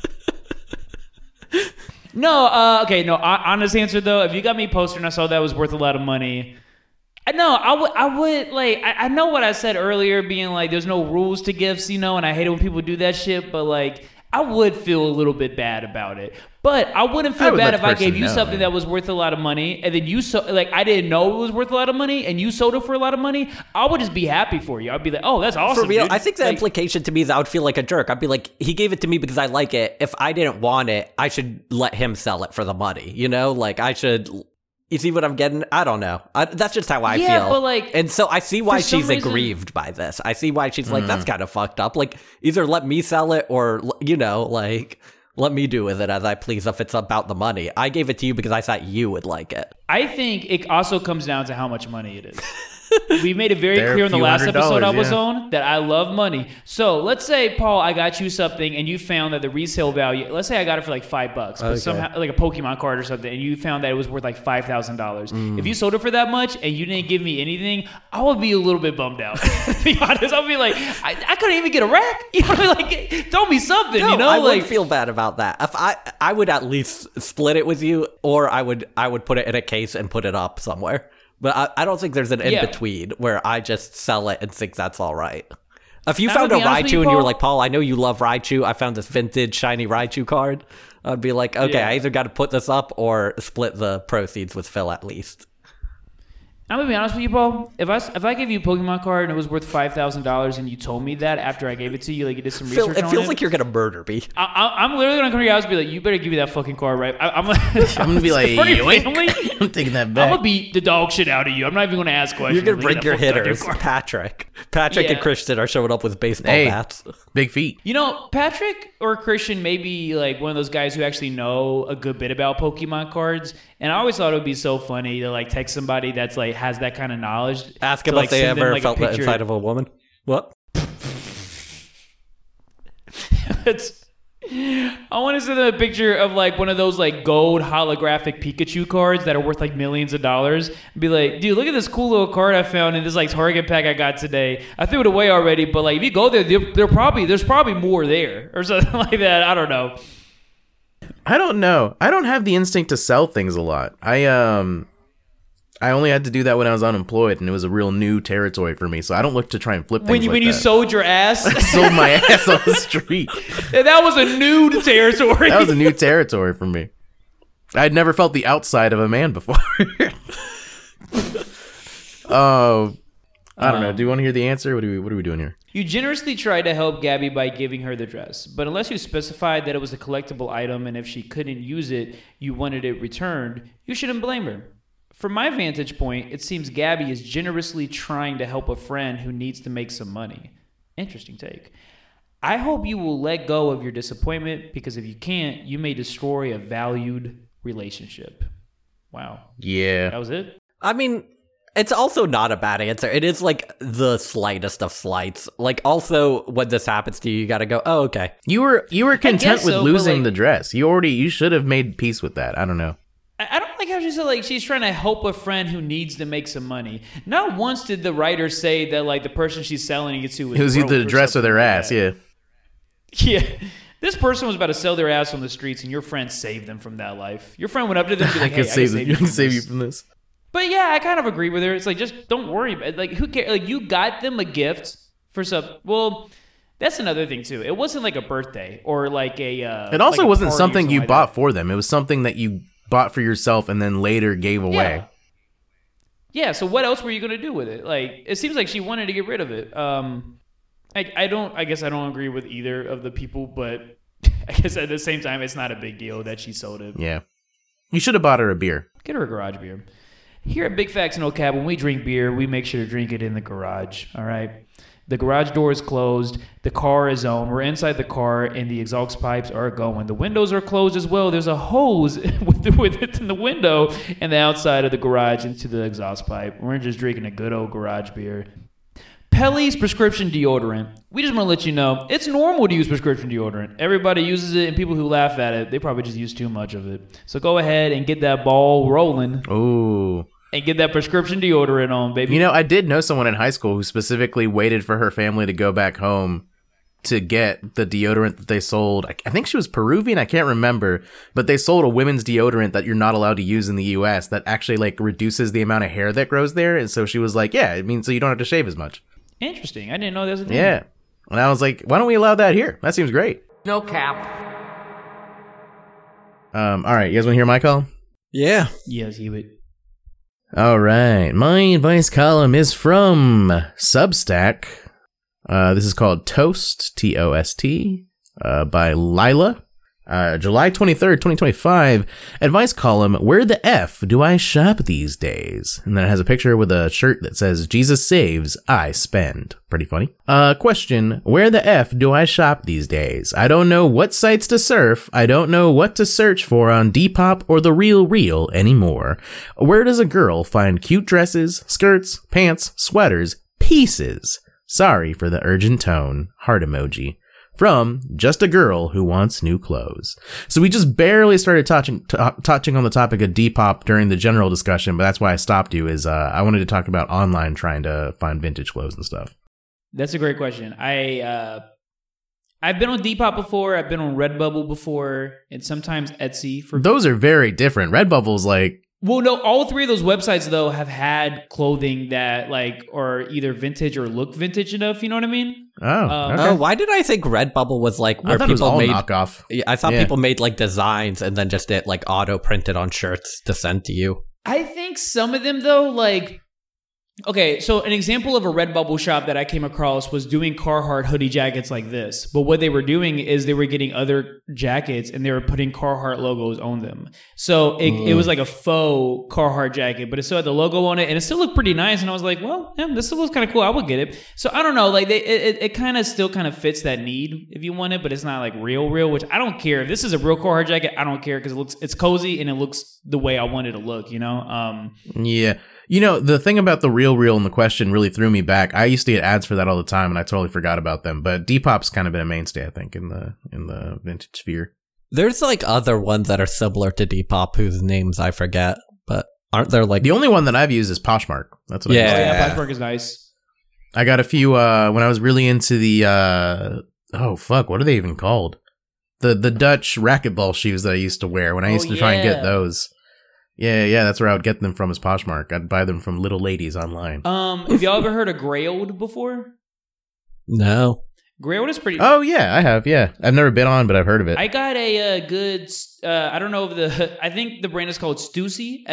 Speaker 4: No, honest answer though, if you got me a poster and I saw that was worth a lot of money, I would like, I know what I said earlier, being like, there's no rules to gifts, and I hate it when people do that shit, but like, I would feel a little bit bad about it. But I wouldn't feel
Speaker 1: would
Speaker 4: bad
Speaker 1: let
Speaker 4: if
Speaker 1: the
Speaker 4: I gave
Speaker 1: person
Speaker 4: you
Speaker 1: know,
Speaker 4: something
Speaker 1: man.
Speaker 4: that was worth a lot of money, and then you I didn't know it was worth a lot of money, and you sold it for a lot of money. I would just be happy for you. I'd be like, oh, that's awesome.
Speaker 5: For real,
Speaker 4: dude.
Speaker 5: I think the
Speaker 4: Like,
Speaker 5: implication to me is I would feel like a jerk. I'd be like, he gave it to me because I like it. If I didn't want it, I should let him sell it for the money. Like I should. You see what I'm getting? I don't know. That's just how I
Speaker 4: Yeah,
Speaker 5: feel.
Speaker 4: but, like,
Speaker 5: and so I see why
Speaker 4: for some
Speaker 5: she's
Speaker 4: reason-
Speaker 5: aggrieved by this. I see why she's like, that's kind of fucked up. Like, either let me sell it or, like, let me do with it as I please if it's about the money. I gave it to you because I thought you would like it.
Speaker 4: I think it also comes down to how much money it is. We made it very
Speaker 1: They're
Speaker 4: clear
Speaker 1: a
Speaker 4: in the
Speaker 1: few
Speaker 4: last episode I
Speaker 1: $100s,
Speaker 4: was
Speaker 1: yeah.
Speaker 4: on that I love money. So let's say, Paul, I got you something and you found that the resale value, let's say I got it for like $5, but
Speaker 5: Okay.
Speaker 4: somehow like a Pokemon card or something, and you found that it was worth like $5,000. If you sold it for that much and you didn't give me anything, I would be a little bit bummed out. To be honest, I'd be like, I couldn't even get a rack. Like, throw me something,
Speaker 5: No, I
Speaker 4: like,
Speaker 5: would feel bad about that. If I would at least split it with you, or I would put it in a case and put it up somewhere. But I don't think there's an in-between where I just sell it and think that's all right. If you
Speaker 4: I'm
Speaker 5: found a
Speaker 4: gonna be honest with
Speaker 5: Raichu
Speaker 4: you,
Speaker 5: and you were
Speaker 4: Paul.
Speaker 5: like, Paul, I know you love Raichu. I found this vintage shiny Raichu card. I'd be like, okay,
Speaker 4: Yeah.
Speaker 5: I either got to put this up or split the proceeds with Phil at least.
Speaker 4: I'm gonna be honest with you, Paul. If I gave you a Pokemon card and it was worth $5,000 and you told me that after I gave it to you, like you did some
Speaker 5: Phil,
Speaker 4: research
Speaker 5: it
Speaker 4: on
Speaker 5: feels
Speaker 4: it,
Speaker 5: like you're going to murder me.
Speaker 4: I'm literally gonna come to your house and be like, you better give me that fucking card, right? I'm
Speaker 1: I'm gonna be like,
Speaker 4: for your
Speaker 1: yoink.
Speaker 4: family,
Speaker 1: I'm taking that
Speaker 4: I'm
Speaker 1: back.
Speaker 4: gonna beat the dog shit out of you. I'm not even gonna ask questions.
Speaker 5: You're going to
Speaker 4: I'm
Speaker 5: bring
Speaker 4: like,
Speaker 5: your
Speaker 4: "Get that fucking
Speaker 5: hitters.
Speaker 4: card."
Speaker 5: Patrick and
Speaker 4: Yeah.
Speaker 5: Christian are showing up with baseball
Speaker 1: Hey.
Speaker 5: bats.
Speaker 1: Big feet.
Speaker 4: Patrick or Christian may be like one of those guys who actually know a good bit about Pokemon cards, and I always thought it would be so funny to like text somebody that's like has that kind of knowledge.
Speaker 5: Ask
Speaker 4: to,
Speaker 5: him
Speaker 4: like,
Speaker 5: if they
Speaker 4: send them,
Speaker 5: ever
Speaker 4: like, a
Speaker 5: felt the
Speaker 4: picture.
Speaker 5: inside of a woman. What?
Speaker 4: I want to send them a picture of like one of those like gold holographic Pikachu cards that are worth like millions of dollars. And be like, dude, look at this cool little card I found in this like Target pack I got today. I threw it away already, but like if you go there, there's probably more there or something like that. I don't know.
Speaker 1: I don't know. I don't have the instinct to sell things a lot. I only had to do that when I was unemployed, and it was a real new territory for me. So I don't look to try and flip things
Speaker 4: When you
Speaker 1: that.
Speaker 4: sold your ass,
Speaker 1: sold my ass on the street.
Speaker 4: that was a new territory.
Speaker 1: That was a new territory for me. I'd never felt the outside of a man before. I don't know. Do you want to hear the answer? What are we doing here?
Speaker 4: You generously tried to help Gabby by giving her the dress, but unless you specified that it was a collectible item and if she couldn't use it, you wanted it returned, you shouldn't blame her. From my vantage point, it seems Gabby is generously trying to help a friend who needs to make some money. Interesting take. I hope you will let go of your disappointment, because if you can't, you may destroy a valued relationship. Wow.
Speaker 1: Yeah.
Speaker 4: That was it?
Speaker 5: I mean, it's also not a bad answer. It is like the slightest of slights. Like, also, when this happens to you, you gotta go, oh, okay.
Speaker 1: You were content
Speaker 4: guess
Speaker 1: with
Speaker 4: so, but,
Speaker 1: losing
Speaker 4: like-
Speaker 1: the dress. You should have made peace with that. I don't know.
Speaker 4: I don't like how she said, like, she's trying to help a friend who needs to make some money. Not once did the writer say that, like, the person she's selling it to
Speaker 1: It was either the
Speaker 4: broke
Speaker 1: dress or
Speaker 4: something
Speaker 1: their
Speaker 4: like
Speaker 1: ass.
Speaker 4: that.
Speaker 1: Yeah.
Speaker 4: Yeah. This person was about to sell their ass on the streets, and your friend saved them from that life. Your friend went up to them and be like, hey, I can save you from this. But yeah, I kind of agree with her. It's like, just don't worry about it. Like, who cares? Like, you got them a gift for some. Well, that's another thing too. It wasn't like a birthday or like a.
Speaker 1: It also
Speaker 4: like a
Speaker 1: wasn't
Speaker 4: party or
Speaker 1: something you
Speaker 4: like
Speaker 1: bought
Speaker 4: that.
Speaker 1: for them. It was something that you bought for yourself and then later gave away.
Speaker 4: Yeah. So what else were you gonna do with it? Like, it seems like she wanted to get rid of it. I guess I don't agree with either of the people, but I guess at the same time, it's not a big deal that she sold it.
Speaker 1: Yeah. You should have bought her a beer.
Speaker 4: Get her a garage beer. Here at Big Facts No Cap, when we drink beer, we make sure to drink it in the garage, all right? The garage door is closed. The car is on. We're inside the car, and the exhaust pipes are going. The windows are closed as well. There's a hose with it in the window and the outside of the garage into the exhaust pipe. We're just drinking a good old garage beer. Pelly's prescription deodorant. We just want to let you know, it's normal to use prescription deodorant. Everybody uses it, and people who laugh at it, they probably just use too much of it. So go ahead and get that ball rolling
Speaker 1: Ooh.
Speaker 4: and get that prescription deodorant on, baby.
Speaker 1: You know, I did know someone in high school who specifically waited for her family to go back home to get the deodorant that they sold. I think she was Peruvian. I can't remember, but they sold a women's deodorant that you're not allowed to use in the US that actually like reduces the amount of hair that grows there. And so she was like, yeah, it means so you don't have to shave as much.
Speaker 4: Interesting. I didn't know that was a thing.
Speaker 1: Yeah. And I was like, why don't we allow that here? That seems great.
Speaker 2: No cap.
Speaker 1: All right. You guys want to hear my column?
Speaker 5: Yeah.
Speaker 4: Yes, he would.
Speaker 1: All right. My advice column is from Substack. This is called Toast, T-O-S-T, by Lila. July 23rd, 2025. Advice column, where the F do I shop these days? And then it has a picture with a shirt that says, Jesus saves, I spend. Pretty funny. Question, where the F do I shop these days? I don't know what sites to surf. I don't know what to search for on Depop or The Real anymore. Where does a girl find cute dresses, skirts, pants, sweaters, pieces? Sorry for the urgent tone. Heart emoji. From Just a Girl Who Wants New Clothes. So we just barely started touching on the topic of Depop during the general discussion, but that's why I stopped you, is I wanted to talk about online trying to find vintage clothes and stuff.
Speaker 4: That's a great question. I've been on Depop before. I've been on Redbubble before, and sometimes Etsy.
Speaker 1: Those are very different. Redbubble's like,
Speaker 4: Well, no, all three of those websites, though, have had clothing that, like, are either vintage or look vintage enough. You know what I mean?
Speaker 1: oh, okay.
Speaker 5: Oh, why did I think Redbubble was like
Speaker 1: I
Speaker 5: where
Speaker 1: thought it was
Speaker 5: people
Speaker 1: all
Speaker 5: made
Speaker 1: knockoff.
Speaker 5: Yeah, I thought
Speaker 1: Yeah.
Speaker 5: people made like designs and then just did like auto printed on shirts to send to you.
Speaker 4: I think some of them, though, like, okay, so an example of a Redbubble shop that I came across was doing Carhartt hoodie jackets like this. But what they were doing is they were getting other jackets and they were putting Carhartt logos on them. So it was like a faux Carhartt jacket, but it still had the logo on it and it still looked pretty nice. And I was like, well, yeah, this still looks kind of cool. I would get it. So I don't know, like it kind of still kind of fits that need if you want it, but it's not like real, which I don't care. If this is a real Carhartt jacket, I don't care because it's cozy and it looks the way I want it to look, you know?
Speaker 1: Yeah. You know, the thing about the Real in the question really threw me back. I used to get ads for that all the time and I totally forgot about them. But Depop's kind of been a mainstay, I think, in the vintage sphere.
Speaker 5: There's like other ones that are similar to Depop whose names I forget, but aren't there like
Speaker 1: The only one that I've used is Poshmark. That's what I
Speaker 5: Yeah.
Speaker 1: used.
Speaker 4: Yeah, Poshmark is nice.
Speaker 1: I got a few when I was really into the what are they even called? The Dutch racquetball shoes that I used to wear when I used to try and get
Speaker 4: yeah.
Speaker 1: those. Yeah, that's where I would get them from, is Poshmark. I'd buy them from little ladies online.
Speaker 4: Have y'all ever heard of Grailed before?
Speaker 5: No.
Speaker 4: Grailed is pretty.
Speaker 1: Oh yeah, I have. Yeah, I've never been on, but I've heard of it.
Speaker 4: I got a good. I don't know if I think the brand is called Stussy.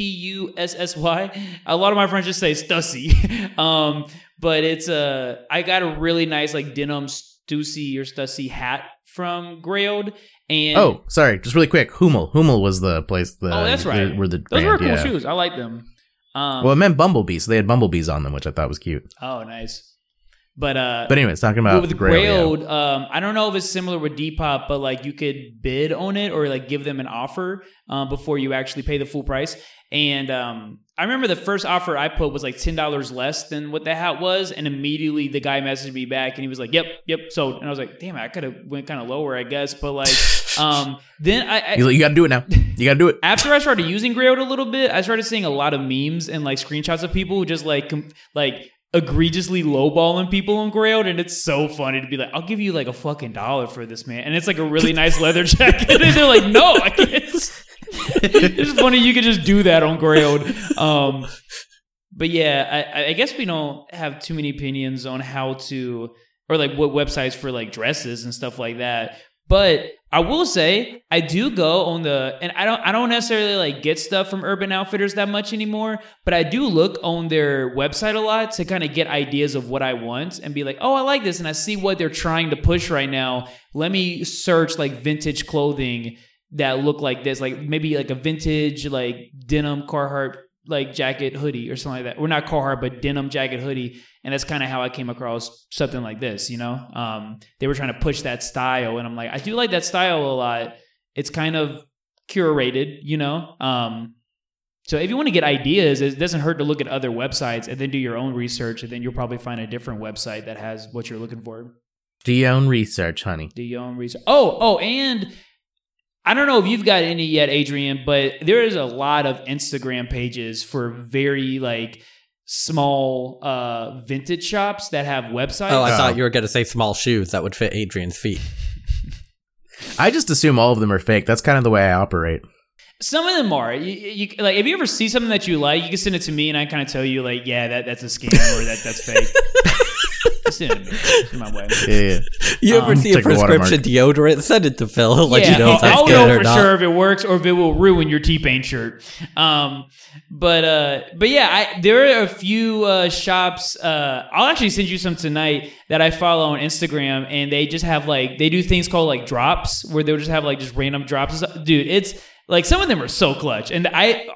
Speaker 4: Stussy. A lot of my friends just say Stussy. But it's I got a really nice like denim Stussy or Stussy hat from Grailed. And
Speaker 1: oh, sorry, just really quick. Hummel was the place.
Speaker 4: that's right.
Speaker 1: Were the
Speaker 4: Those
Speaker 1: brand,
Speaker 4: were cool
Speaker 1: yeah.
Speaker 4: shoes. I like them.
Speaker 1: Well, it meant bumblebees, so they had bumblebees on them, which I thought was cute.
Speaker 4: Oh, nice. But
Speaker 1: anyways, talking about
Speaker 4: with
Speaker 1: Grailed,
Speaker 4: I don't know if it's similar with Depop, but like you could bid on it or like give them an offer before you actually pay the full price. And I remember the first offer I put was like $10 less than what the hat was, and immediately the guy messaged me back and he was like, "Yep, sold." And I was like, "Damn, I could have went kind of lower, I guess." But like, then
Speaker 1: he's like, "You got to do it now. You got to do it."
Speaker 4: After I started using Grailed a little bit, I started seeing a lot of memes and like screenshots of people who just like egregiously lowballing people on Grailed, and it's so funny to be like, "I'll give you like a fucking $1 for this, man," and it's like a really nice leather jacket, and they're like, "No, I can't." It's funny you could just do that on Grailed. But yeah, I guess we don't have too many opinions on how to, or like what websites for like dresses and stuff like that. But I will say I do go on and I don't necessarily like get stuff from Urban Outfitters that much anymore, but I do look on their website a lot to kind of get ideas of what I want and be like, "Oh, I like this," and I see what they're trying to push right now. Let me search like vintage clothing that look like this, like maybe like a vintage like denim Carhartt like jacket hoodie or something like that. Or not Carhartt, but denim jacket hoodie. And that's kind of how I came across something like this, you know? They were trying to push that style, and I'm like, I do like that style a lot. It's kind of curated, you know? So if you want to get ideas, it doesn't hurt to look at other websites and then do your own research, and then you'll probably find a different website that has what you're looking for.
Speaker 1: Do your own research, honey.
Speaker 4: Do your own research. Oh, and I don't know if you've got any yet, Adrian, but there is a lot of Instagram pages for very like small vintage shops that have websites.
Speaker 5: Oh, I thought you were going to say small shoes that would fit Adrian's feet.
Speaker 1: I just assume all of them are fake. That's kind of the way I operate.
Speaker 4: Some of them are. You like if you ever see something that you like, you can send it to me, and I kind of tell you like, yeah, that's a scam or that's fake. Send it to me. My way.
Speaker 1: Yeah.
Speaker 5: You ever see a
Speaker 1: Take a
Speaker 5: prescription deodorant? Send it to Phil. He'll let you know if that's
Speaker 4: I'll
Speaker 5: good
Speaker 4: know
Speaker 5: or
Speaker 4: for
Speaker 5: not.
Speaker 4: sure if it works or if it will ruin your T-Pain shirt. But yeah, there are a few shops. I'll actually send you some tonight that I follow on Instagram, and they just have like they do things called like drops where they'll just have like just random drops. Dude, it's like some of them are so clutch, and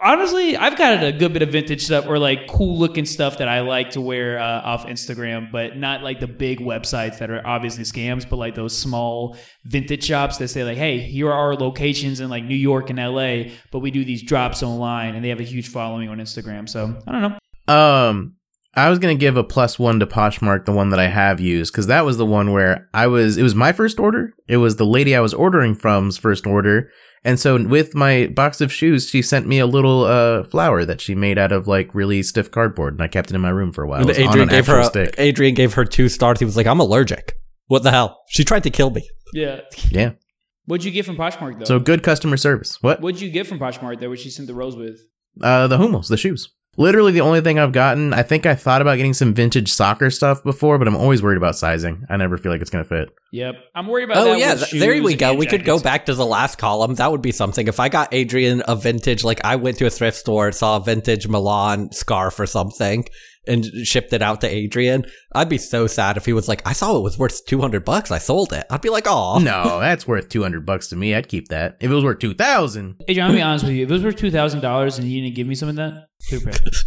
Speaker 4: I've got a good bit of vintage stuff or like cool looking stuff that I like to wear off Instagram, but not like the big websites that are obviously scams, but like those small vintage shops that say like, hey, here are our locations in like New York and LA, but we do these drops online, and they have a huge following on Instagram. So I don't know.
Speaker 1: I was going to give a +1 to Poshmark, the one that I have used, because that was the one where it was my first order. It was the lady I was ordering from's first order. And so with my box of shoes, she sent me a little flower that she made out of like really stiff cardboard, and I kept it in my room for a while. It was on an actual stick.
Speaker 5: Adrian gave her 2 stars. He was like, "I'm allergic. What the hell? She tried to kill me."
Speaker 4: Yeah.
Speaker 1: Yeah.
Speaker 4: What'd you get from Poshmark though?
Speaker 1: So good customer service.
Speaker 4: What'd you get from Poshmark though? What she sent the rose with?
Speaker 1: The Hummels, the shoes. Literally the only thing I've gotten. I think I thought about getting some vintage soccer stuff before, but I'm always worried about sizing. I never feel like it's going to fit.
Speaker 4: Yep. I'm worried about that.
Speaker 5: Oh, yeah.
Speaker 4: With shoes
Speaker 5: There we go.
Speaker 4: and
Speaker 5: We could go
Speaker 4: jackets.
Speaker 5: back to the last column. That would be something. If I got Adrian a vintage, like I went to a thrift store, saw a vintage Milan scarf or something, and shipped it out to Adrian, I'd be so sad if he was like, "I saw it was worth $200. I sold it." I'd be like, "Oh,
Speaker 1: No, that's worth $200 to me. I'd keep that. If it was worth $2,000.
Speaker 4: Adrian, I'll be honest with you. If it was worth $2,000 and you didn't give me some of that, super pissed.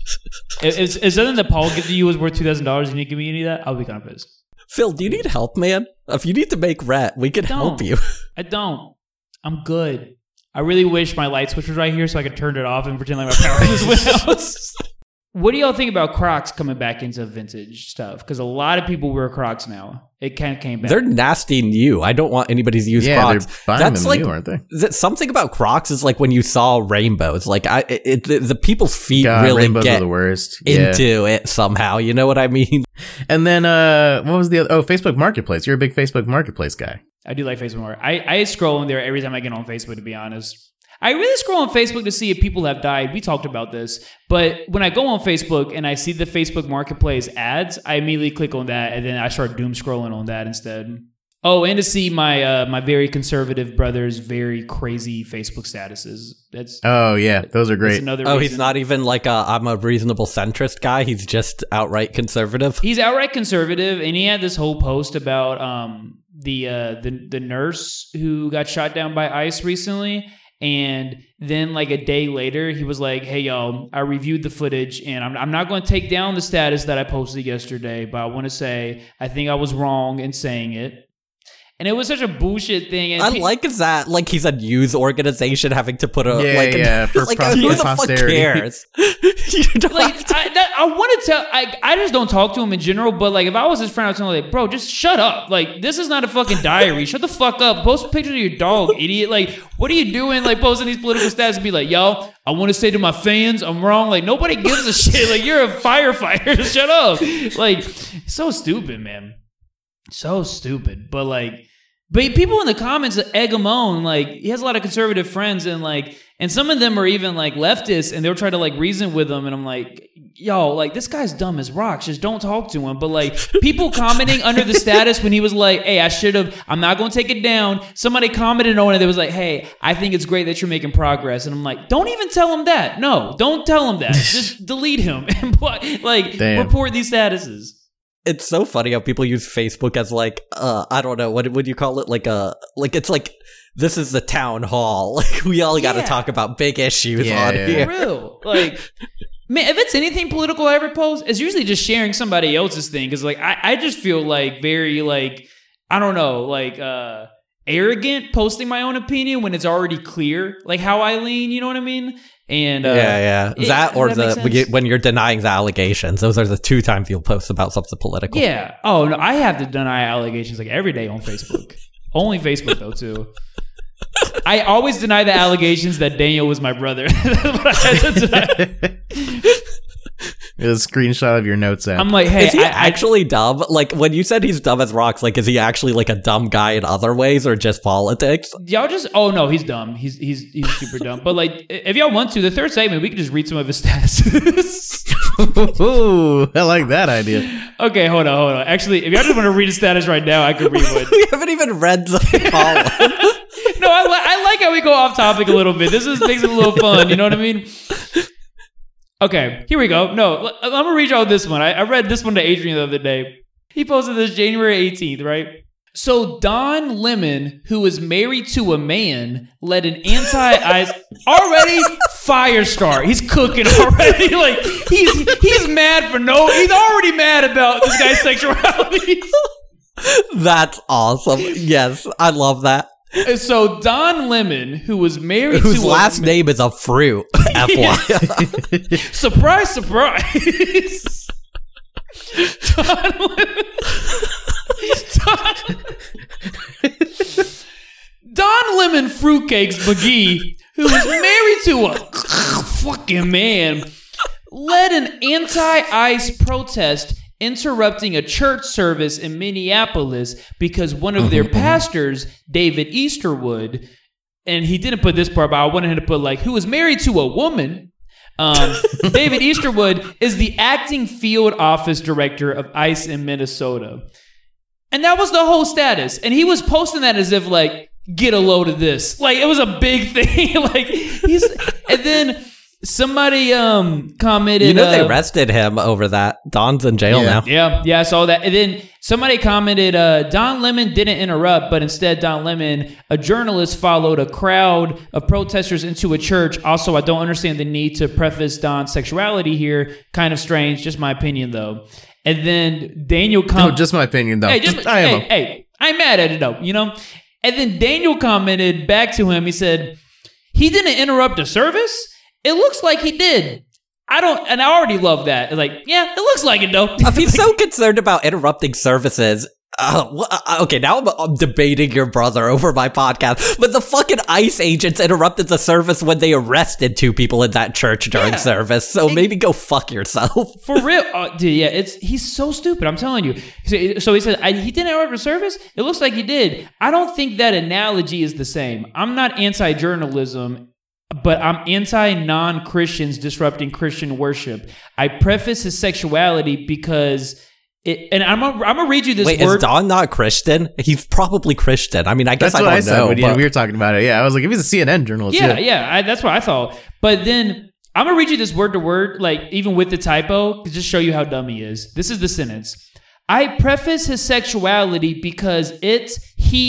Speaker 4: If something that Paul gave you was worth $2,000 and you didn't give me any of that, I'll be kind of pissed.
Speaker 5: Phil, do you need help, man? If you need to make rent, we can help you."
Speaker 4: I don't. I'm good. I really wish my light switch was right here so I could turn it off and pretend like my power just went out. What do y'all think about Crocs coming back into vintage stuff? Because a lot of people wear Crocs now. It kind of came back.
Speaker 5: They're nasty new. I don't want anybody to use
Speaker 1: Yeah,
Speaker 5: Crocs.
Speaker 1: they're buying
Speaker 5: That's
Speaker 1: them
Speaker 5: like
Speaker 1: new, aren't they?
Speaker 5: something about Crocs is like when you saw rainbows. Like the people's feet
Speaker 1: God,
Speaker 5: really
Speaker 1: rainbows
Speaker 5: get
Speaker 1: are the worst. Yeah.
Speaker 5: into it somehow. You know what I mean?
Speaker 1: And then, what was the other? Oh, Facebook Marketplace. You're a big Facebook Marketplace guy.
Speaker 4: I do like Facebook more. I scroll in there every time I get on Facebook, to be honest. I really scroll on Facebook to see if people have died. We talked about this. But when I go on Facebook and I see the Facebook Marketplace ads, I immediately click on that, and then I start doom scrolling on that instead. Oh, and to see my very conservative brother's very crazy Facebook statuses. Those
Speaker 1: are great.
Speaker 4: Another
Speaker 5: Oh,
Speaker 4: reason.
Speaker 5: he's not even like I'm a reasonable centrist guy. He's just outright conservative.
Speaker 4: He's outright conservative, and he had this whole post about the nurse who got shot down by ICE recently. And then like a day later, he was like, hey, y'all, I reviewed the footage, and I'm not going to take down the status that I posted yesterday, but I want to say I think I was wrong in saying it. And it was such a bullshit thing. And
Speaker 5: I like that, like he's a news organization having to put a
Speaker 1: for
Speaker 5: like who the fuck
Speaker 1: posterity.
Speaker 5: cares? You don't
Speaker 4: like
Speaker 5: have to-
Speaker 4: I want to tell. I just don't talk to him in general. But like, if I was his friend, I'd tell him like, bro, just shut up. Like, this is not a fucking diary. Shut the fuck up. Post a picture of your dog, idiot. Like, what are you doing? Like, posting these political stats and be like, yo, I want to say to my fans, I'm wrong. Like, nobody gives a shit. Like, you're a firefighter. Shut up. Like, so stupid, man. So stupid. But people in the comments egg him on. Like, he has a lot of conservative friends, and some of them are even like leftists, and they'll try to like reason with him. And I'm like, yo, like, this guy's dumb as rocks. Just don't talk to him. But like, people commenting under the status when he was like, hey, I'm not going to take it down. Somebody commented on it. They was like, hey, I think it's great that you're making progress. And I'm like, don't even tell him that. No, don't tell him that. Just delete him and report these statuses.
Speaker 5: It's so funny how people use Facebook as like I don't know, what would you call it, like it's like this is the town hall, like we all got to talk about big issues on here.
Speaker 4: For real. Like, man, if it's anything political I ever post, it's usually just sharing somebody else's thing, because like I just feel like very like, I don't know, like arrogant posting my own opinion when it's already clear like how I lean, you know what I mean? And
Speaker 5: when you're denying the allegations, those are the two times you'll post about something political.
Speaker 4: Yeah. Oh no, I have to deny allegations like every day on Facebook. Only Facebook though too. I always deny the allegations that Daniel was my brother. That's what I had to deny.
Speaker 1: A screenshot of your notes app.
Speaker 4: I'm like, hey,
Speaker 5: is he actually dumb? Like, when you said he's dumb as rocks, like, is he actually like a dumb guy in other ways or just politics?
Speaker 4: Y'all just, oh no, he's dumb. He's super dumb. But like, if y'all want to, the third segment, we can just read some of his statuses.
Speaker 1: Ooh, I like that idea.
Speaker 4: Okay, hold on. Actually, if y'all just want to read his status right now, I could read one.
Speaker 5: We haven't even read the column.
Speaker 4: No, I like how we go off topic a little bit. This makes it a little fun. You know what I mean? Okay, here we go. No, I'm going to read y'all this one. I read this one to Adrian the other day. He posted this January 18th, right? So Don Lemon, who was married to a man, led an anti-ICE... Already fire star. He's cooking already. Like, he's mad for no... He's already mad about this guy's sexuality.
Speaker 5: That's awesome. Yes, I love that.
Speaker 4: So Don Lemon, who was married
Speaker 5: Whose
Speaker 4: to
Speaker 5: last name is a fruit, FYI.
Speaker 4: Surprise, surprise. Don Lemon. Don Lemon Fruitcakes McGee, who was married to a fucking man, led an anti-ICE protest interrupting a church service in Minneapolis because one of their pastors, David Easterwood, and he didn't put this part, but I wanted him to put like, who was married to a woman. David Easterwood is the acting field office director of ICE in Minnesota. And that was the whole status. And he was posting that as if like, get a load of this. Like, it was a big thing. Like, and then somebody commented,
Speaker 5: you know, they arrested him over that. Don's in jail now.
Speaker 4: Yeah, I saw that. And then somebody commented, Don Lemon didn't interrupt, but instead Don Lemon, a journalist, followed a crowd of protesters into a church. Also, I don't understand the need to preface Don's sexuality here. Kind of strange, just my opinion though. And then Daniel commented,
Speaker 1: just my opinion though.
Speaker 4: Hey, I'm mad at it though, you know? And then Daniel commented back to him, he said, he didn't interrupt the service? It looks like he did. I already love that. It's like, yeah, it looks like it though.
Speaker 5: If he's so concerned about interrupting services, okay, now I'm debating your brother over my podcast, but the fucking ICE agents interrupted the service when they arrested two people in that church during service, so maybe go fuck yourself.
Speaker 4: For real. Dude, yeah, he's so stupid, I'm telling you. So he said, he didn't interrupt the service? It looks like he did. I don't think that analogy is the same. I'm not anti-journalism, but I'm anti-non-Christians disrupting Christian worship. I preface his sexuality because and I'm gonna read you this
Speaker 5: Wait,
Speaker 4: word.
Speaker 5: is Don not Christian? He's probably Christian. I mean, I guess
Speaker 1: That's
Speaker 5: I
Speaker 1: what
Speaker 5: don't
Speaker 1: I said
Speaker 5: know.
Speaker 1: when
Speaker 5: but-
Speaker 1: we were talking about it. Yeah, I was like, if he's a CNN journalist.
Speaker 4: Yeah, that's what I thought. But then I'm gonna read you this word to word, like even with the typo, to just show you how dumb he is. This is the sentence. I preface his sexuality because it's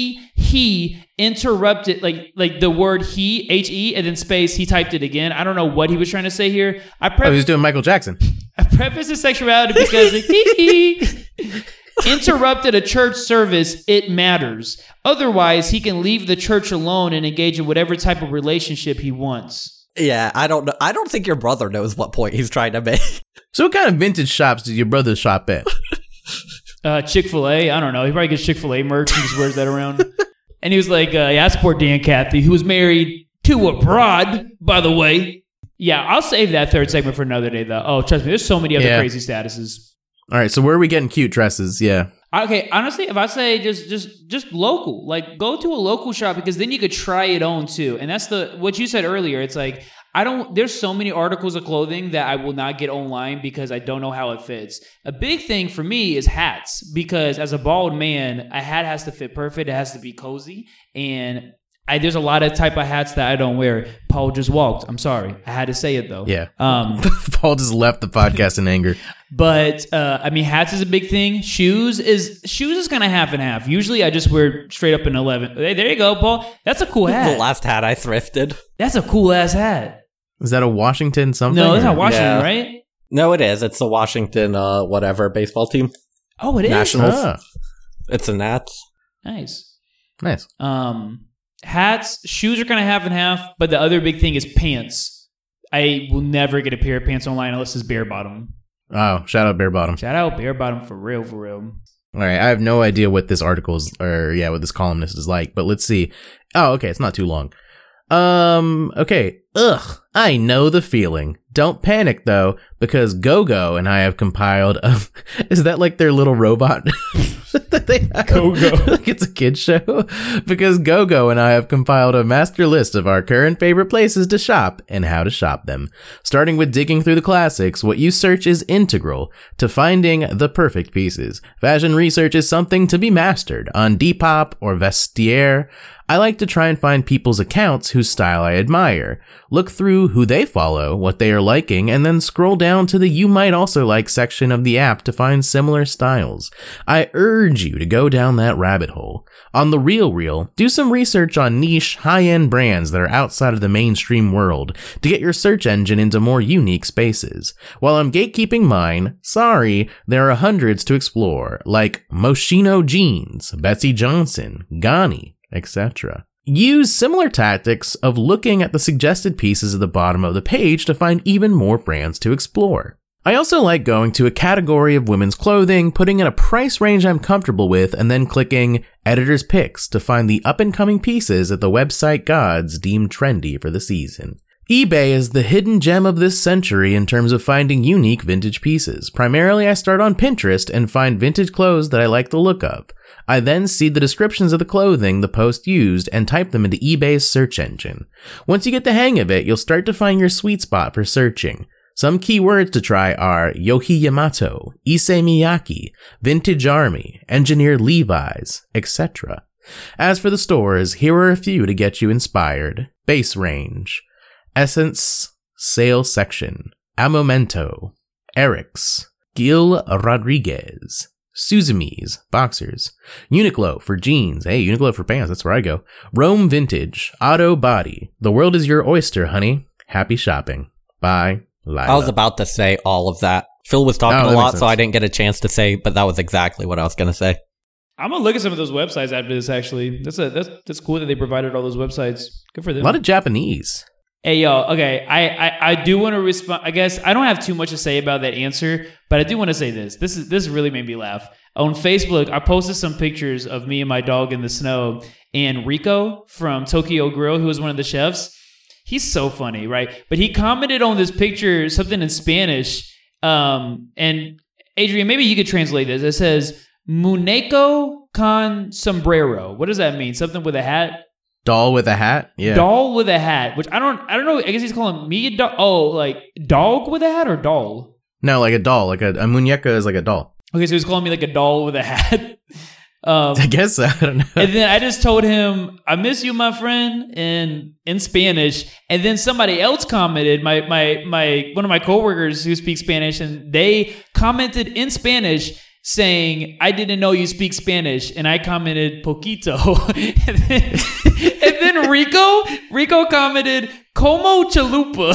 Speaker 4: he interrupted, like the word he, H-E, and then space, he typed it again. I don't know what he was trying to say here.
Speaker 1: Oh, he was doing Michael Jackson.
Speaker 4: I preface his sexuality because he interrupted a church service. It matters. Otherwise, he can leave the church alone and engage in whatever type of relationship he wants.
Speaker 5: Yeah, I don't know. I don't think your brother knows what point he's trying to make.
Speaker 1: So what kind of vintage shops did your brother shop at?
Speaker 4: Chick-fil-A, I don't know. He probably gets Chick-fil-A merch and just wears that around. And he was like, yeah, I support Dan Cathy, who was married to a broad, by the way. Yeah, I'll save that third segment for another day, though. Oh, trust me, there's so many other
Speaker 1: Yeah.
Speaker 4: crazy statuses.
Speaker 1: All right, so where are we getting cute dresses? Yeah.
Speaker 4: Okay, honestly, if I say just local, like go to a local shop because then you could try it on too. And that's what you said earlier. It's like there's so many articles of clothing that I will not get online because I don't know how it fits. A big thing for me is hats because as a bald man, a hat has to fit perfect. It has to be cozy. And there's a lot of type of hats that I don't wear. Paul just walked. I'm sorry. I had to say it though.
Speaker 1: Yeah. Paul just left the podcast in anger.
Speaker 4: But I mean, hats is a big thing. Shoes is kind of half and half. Usually, I just wear straight up an 11. Hey, there you go, Paul. That's a cool
Speaker 5: The
Speaker 4: hat.
Speaker 5: last hat I thrifted.
Speaker 4: That's a cool ass hat.
Speaker 1: Is that a Washington something?
Speaker 4: No, that's
Speaker 1: or-
Speaker 4: not Washington,
Speaker 5: Yeah.
Speaker 4: right?
Speaker 5: No, it is. It's the Washington, whatever, baseball team.
Speaker 4: Oh, it is.
Speaker 5: Nationals.
Speaker 1: Ah,
Speaker 5: It's a Nats.
Speaker 4: Nice.
Speaker 1: nice.
Speaker 4: Hats, shoes are kind of half and half, but the other big thing is pants. I will never get a pair of pants online unless it's bare bottom.
Speaker 1: Oh, shout out Bare Bottom.
Speaker 4: Shout out bare bottom for real, for real.
Speaker 1: All right, I have no idea what this article is, what this columnist is like, but let's see. Oh, okay, it's not too long. Okay. Ugh, I know the feeling. Don't panic though, because Go-Go and I have compiled is that like their little robot that they have?
Speaker 4: Go-Go.
Speaker 1: Like it's a kid's show? Because Go-Go and I have compiled a master list of our current favorite places to shop and how to shop them. Starting with digging through the classics, what you search is integral to finding the perfect pieces. Fashion research is something to be mastered. On Depop or Vestiaire, I like to try and find people's accounts whose style I admire. Look through who they follow, what they are liking, and then scroll down to the you might also like section of the app to find similar styles. I urge you to go down that rabbit hole. On The Real, do some research on niche, high-end brands that are outside of the mainstream world to get your search engine into more unique spaces. While I'm gatekeeping mine, sorry, there are hundreds to explore, like Moschino Jeans, Betsy Johnson, Ghani, etc. Use similar tactics of looking at the suggested pieces at the bottom of the page to find even more brands to explore. I also like going to a category of women's clothing, putting in a price range I'm comfortable with, and then clicking Editor's Picks to find the up-and-coming pieces that the website gods deem trendy for the season. eBay is the hidden gem of this century in terms of finding unique vintage pieces. Primarily, I start on Pinterest and find vintage clothes that I like the look of. I then see the descriptions of the clothing the post used and type them into eBay's search engine. Once you get the hang of it, you'll start to find your sweet spot for searching. Some keywords to try are Yohei Yamato, Issey Miyake, Vintage Army, Engineer Levi's, etc. As for the stores, here are a few to get you inspired. Base Range, Essence, Sale Section, Amomento, Eric's, Gil Rodriguez, Suzumi's, Boxers, Uniqlo for jeans. Hey, Uniqlo for pants, that's where I go. Rome Vintage, Auto Body, The World is Your Oyster, honey. Happy shopping. Bye, Lila.
Speaker 5: I was about to say all of that. Phil was talking
Speaker 1: Oh,
Speaker 5: a
Speaker 1: that
Speaker 5: lot,
Speaker 1: makes
Speaker 5: so I
Speaker 1: sense.
Speaker 5: didn't get a chance to say, but that was exactly what I was going to say.
Speaker 4: I'm gonna look at some of those websites after this. Actually, that's cool that they provided all those websites. Good for them.
Speaker 1: A lot of Japanese.
Speaker 4: Hey y'all, okay, I do want to respond. I guess I don't have too much to say about that answer, but I do want to say this. This really made me laugh. On Facebook, I posted some pictures of me and my dog in the snow, and Rico from Tokyo Grill, who was one of the chefs, he's so funny, right? But he commented on this picture something in Spanish, and Adrian, maybe you could translate this. It says "Muneco con sombrero." What does that mean? Something with a hat?
Speaker 1: Doll with a hat? Yeah.
Speaker 4: Doll with a hat, which I don't know. I guess he's calling me a doll. Oh, like dog with a hat or doll?
Speaker 1: No, like a doll. Like a muñeca is like a doll.
Speaker 4: Okay, so he's calling me like a doll with a hat.
Speaker 1: I guess so. I don't know.
Speaker 4: And then I just told him, "I miss you, my friend," in Spanish. And then somebody else commented, my one of my coworkers who speaks Spanish, and they commented in Spanish saying, "I didn't know you speak Spanish," and I commented "poquito," and then Rico commented "como chalupa."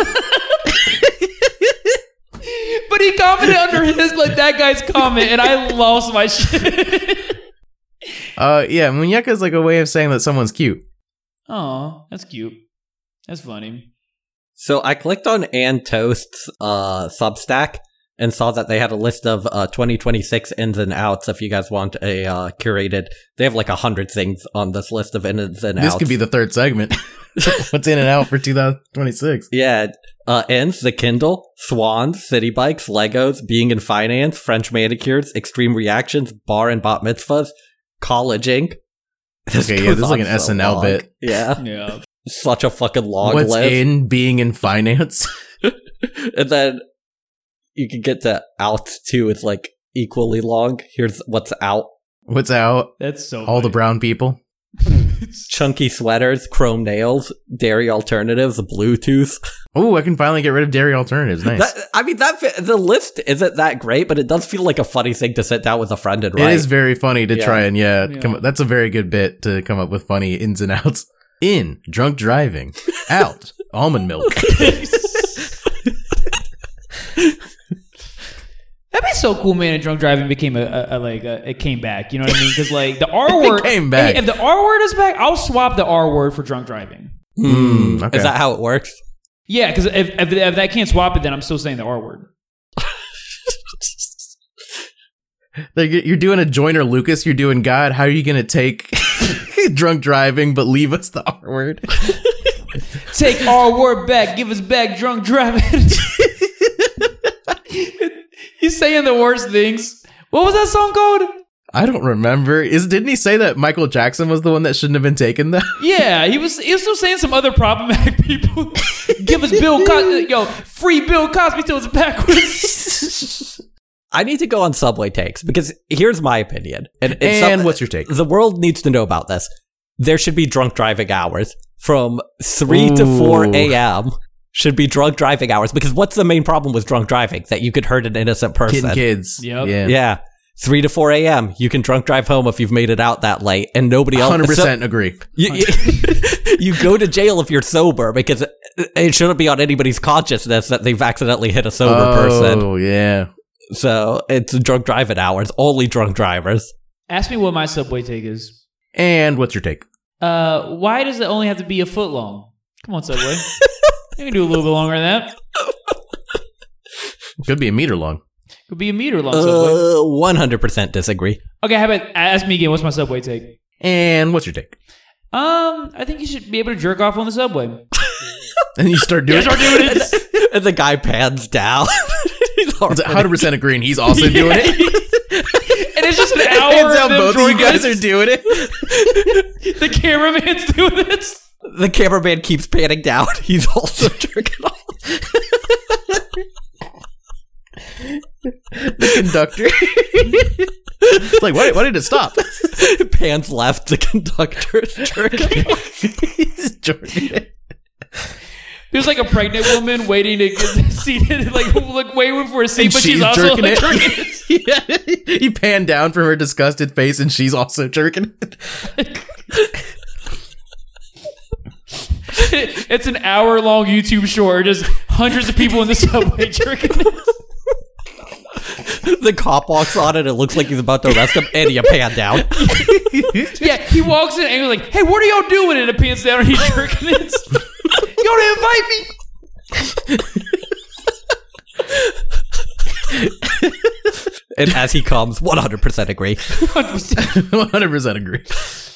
Speaker 4: But he commented under his like that guy's comment, and I lost my shit.
Speaker 1: Yeah, muñeca is like a way of saying that someone's cute.
Speaker 4: Oh, that's cute. That's funny.
Speaker 5: So I clicked on Ann Toast's Substack and saw that they had a list of 2026 ins and outs. If you guys want a curated, they have like 100 things on this list of ins and outs.
Speaker 1: This could be the third segment. What's in and out for 2026?
Speaker 5: Yeah. Ends, the Kindle, Swans, City Bikes, Legos, Being in Finance, French Manicures, Extreme Reactions, Bar and Bat Mitzvahs, College Inc.
Speaker 1: Okay, yeah, this is like an SNL bit.
Speaker 5: Yeah.
Speaker 4: Yeah.
Speaker 5: Such a fucking long
Speaker 1: What's
Speaker 5: list.
Speaker 1: in Being in Finance?
Speaker 5: And then you can get to outs too. It's like equally long. Here's what's out.
Speaker 1: What's out?
Speaker 4: That's so
Speaker 1: All the
Speaker 4: funny.
Speaker 1: brown people.
Speaker 5: Chunky sweaters, chrome nails, dairy alternatives, Bluetooth.
Speaker 1: Oh, I can finally get rid of dairy alternatives. Nice.
Speaker 5: The list isn't that great, but it does feel like a funny thing to sit down with a friend and write.
Speaker 1: It is very funny to
Speaker 5: Yeah.
Speaker 1: try and that's a very good bit to come up with funny ins and outs. In, drunk driving. Out, almond milk.
Speaker 4: That'd be so cool, man. If drunk driving became it came back. You know what I mean? Because like the R word
Speaker 1: came back.
Speaker 4: Hey, if the R word is back, I'll swap the R word for drunk driving.
Speaker 1: Okay.
Speaker 5: Is that how it works?
Speaker 4: Yeah, because if that can't swap it, then I'm still saying the R word.
Speaker 1: Like, you're doing a Joyner Lucas, you're doing God, how are you going to take drunk driving but leave us the R word?
Speaker 4: Take R word back. Give us back drunk driving. He's saying the worst things. What was that song called?
Speaker 1: I don't remember. Didn't he say that Michael Jackson was the one that shouldn't have been taken though?
Speaker 4: Yeah, he was still saying some other problematic people. Give us Bill Cosby. Yo, free Bill Cosby till it's backwards.
Speaker 5: I need to go on Subway takes because here's my opinion.
Speaker 1: And what's your take?
Speaker 5: The world needs to know about this. There should be drunk driving hours from 3 to 4 a.m. should be drunk driving hours because what's the main problem with drunk driving? That you could hurt an innocent person.
Speaker 1: Kidding kids.
Speaker 4: Yep.
Speaker 1: Yeah.
Speaker 5: Yeah. 3 to 4 a.m. You can drunk drive home if you've made it out that late and nobody else.
Speaker 1: 100% agree.
Speaker 5: You go to jail if you're sober because it shouldn't be on anybody's consciousness that they've accidentally hit a sober person.
Speaker 1: Oh, yeah.
Speaker 5: So it's drunk driving hours. Only drunk drivers.
Speaker 4: Ask me what my Subway take is.
Speaker 1: And what's your take?
Speaker 4: Why does it only have to be a foot long? Come on, Subway. You can do a little bit longer than that.
Speaker 1: Could be a meter long.
Speaker 4: Could be a meter long Subway.
Speaker 5: 100% disagree.
Speaker 4: Okay, how about ask me again? What's my Subway take?
Speaker 1: And what's your take?
Speaker 4: I think you should be able to jerk off on the Subway.
Speaker 1: And you start doing it.
Speaker 5: And the guy pans down. He's
Speaker 1: It's 100% agreeing. He's also doing it.
Speaker 4: And it's just an hour
Speaker 1: Hands
Speaker 4: of
Speaker 1: out,
Speaker 4: them
Speaker 1: both of you
Speaker 4: drinking.
Speaker 1: guys are doing it.
Speaker 4: The cameraman's doing this.
Speaker 5: The cameraman keeps panning down. He's also jerking off.
Speaker 1: The conductor. It's like, why did it stop?
Speaker 5: Pans left. The conductor is jerking off.
Speaker 1: He's jerking it.
Speaker 4: There's like a pregnant woman waiting to get seated, like waiting for a seat,
Speaker 1: And
Speaker 4: but she's
Speaker 1: she's
Speaker 4: also
Speaker 1: jerking
Speaker 4: like,
Speaker 1: it.
Speaker 4: jerking it.
Speaker 1: Yeah. He panned down from her disgusted face and she's also jerking it.
Speaker 4: It's an hour-long YouTube short, just hundreds of people in the subway jerking it.
Speaker 5: The cop walks on it. It looks like he's about to arrest him, and you pan down.
Speaker 4: Yeah, he walks in and he's like, "Hey, what are y'all doing?" And it pans down and he's jerking it. Y'all didn't invite me.
Speaker 5: And as he comes, 100% agree.
Speaker 1: 100% agree.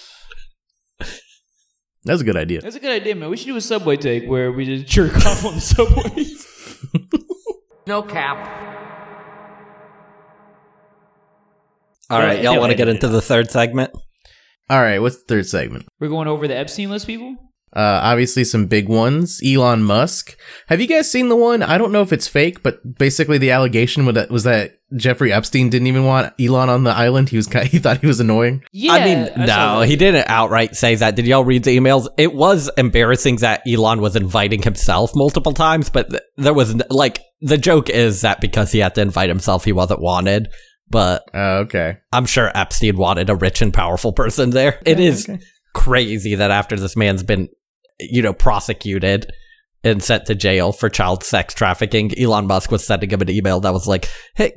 Speaker 1: That's a good idea.
Speaker 4: That's a good idea, man. We should do a subway take where we just jerk off on the subway.
Speaker 2: No cap.
Speaker 5: All right, y'all want to get into the third segment?
Speaker 1: All right, what's the third segment?
Speaker 4: We're going over the Epstein list, people.
Speaker 1: Obviously some big ones. Elon Musk. Have you guys seen the one? I don't know if it's fake, but basically the allegation was that Jeffrey Epstein didn't even want Elon on the island. He thought he was annoying.
Speaker 4: Yeah,
Speaker 5: I mean, no, he didn't outright say that. Did y'all read the emails? It was embarrassing that Elon was inviting himself multiple times, but there was, like, the joke is that because he had to invite himself, he wasn't wanted. But
Speaker 1: okay.
Speaker 5: I'm sure Epstein wanted a rich and powerful person there. It is crazy that after this man's been, prosecuted and sent to jail for child sex trafficking, Elon Musk was sending him an email that was like, "Hey,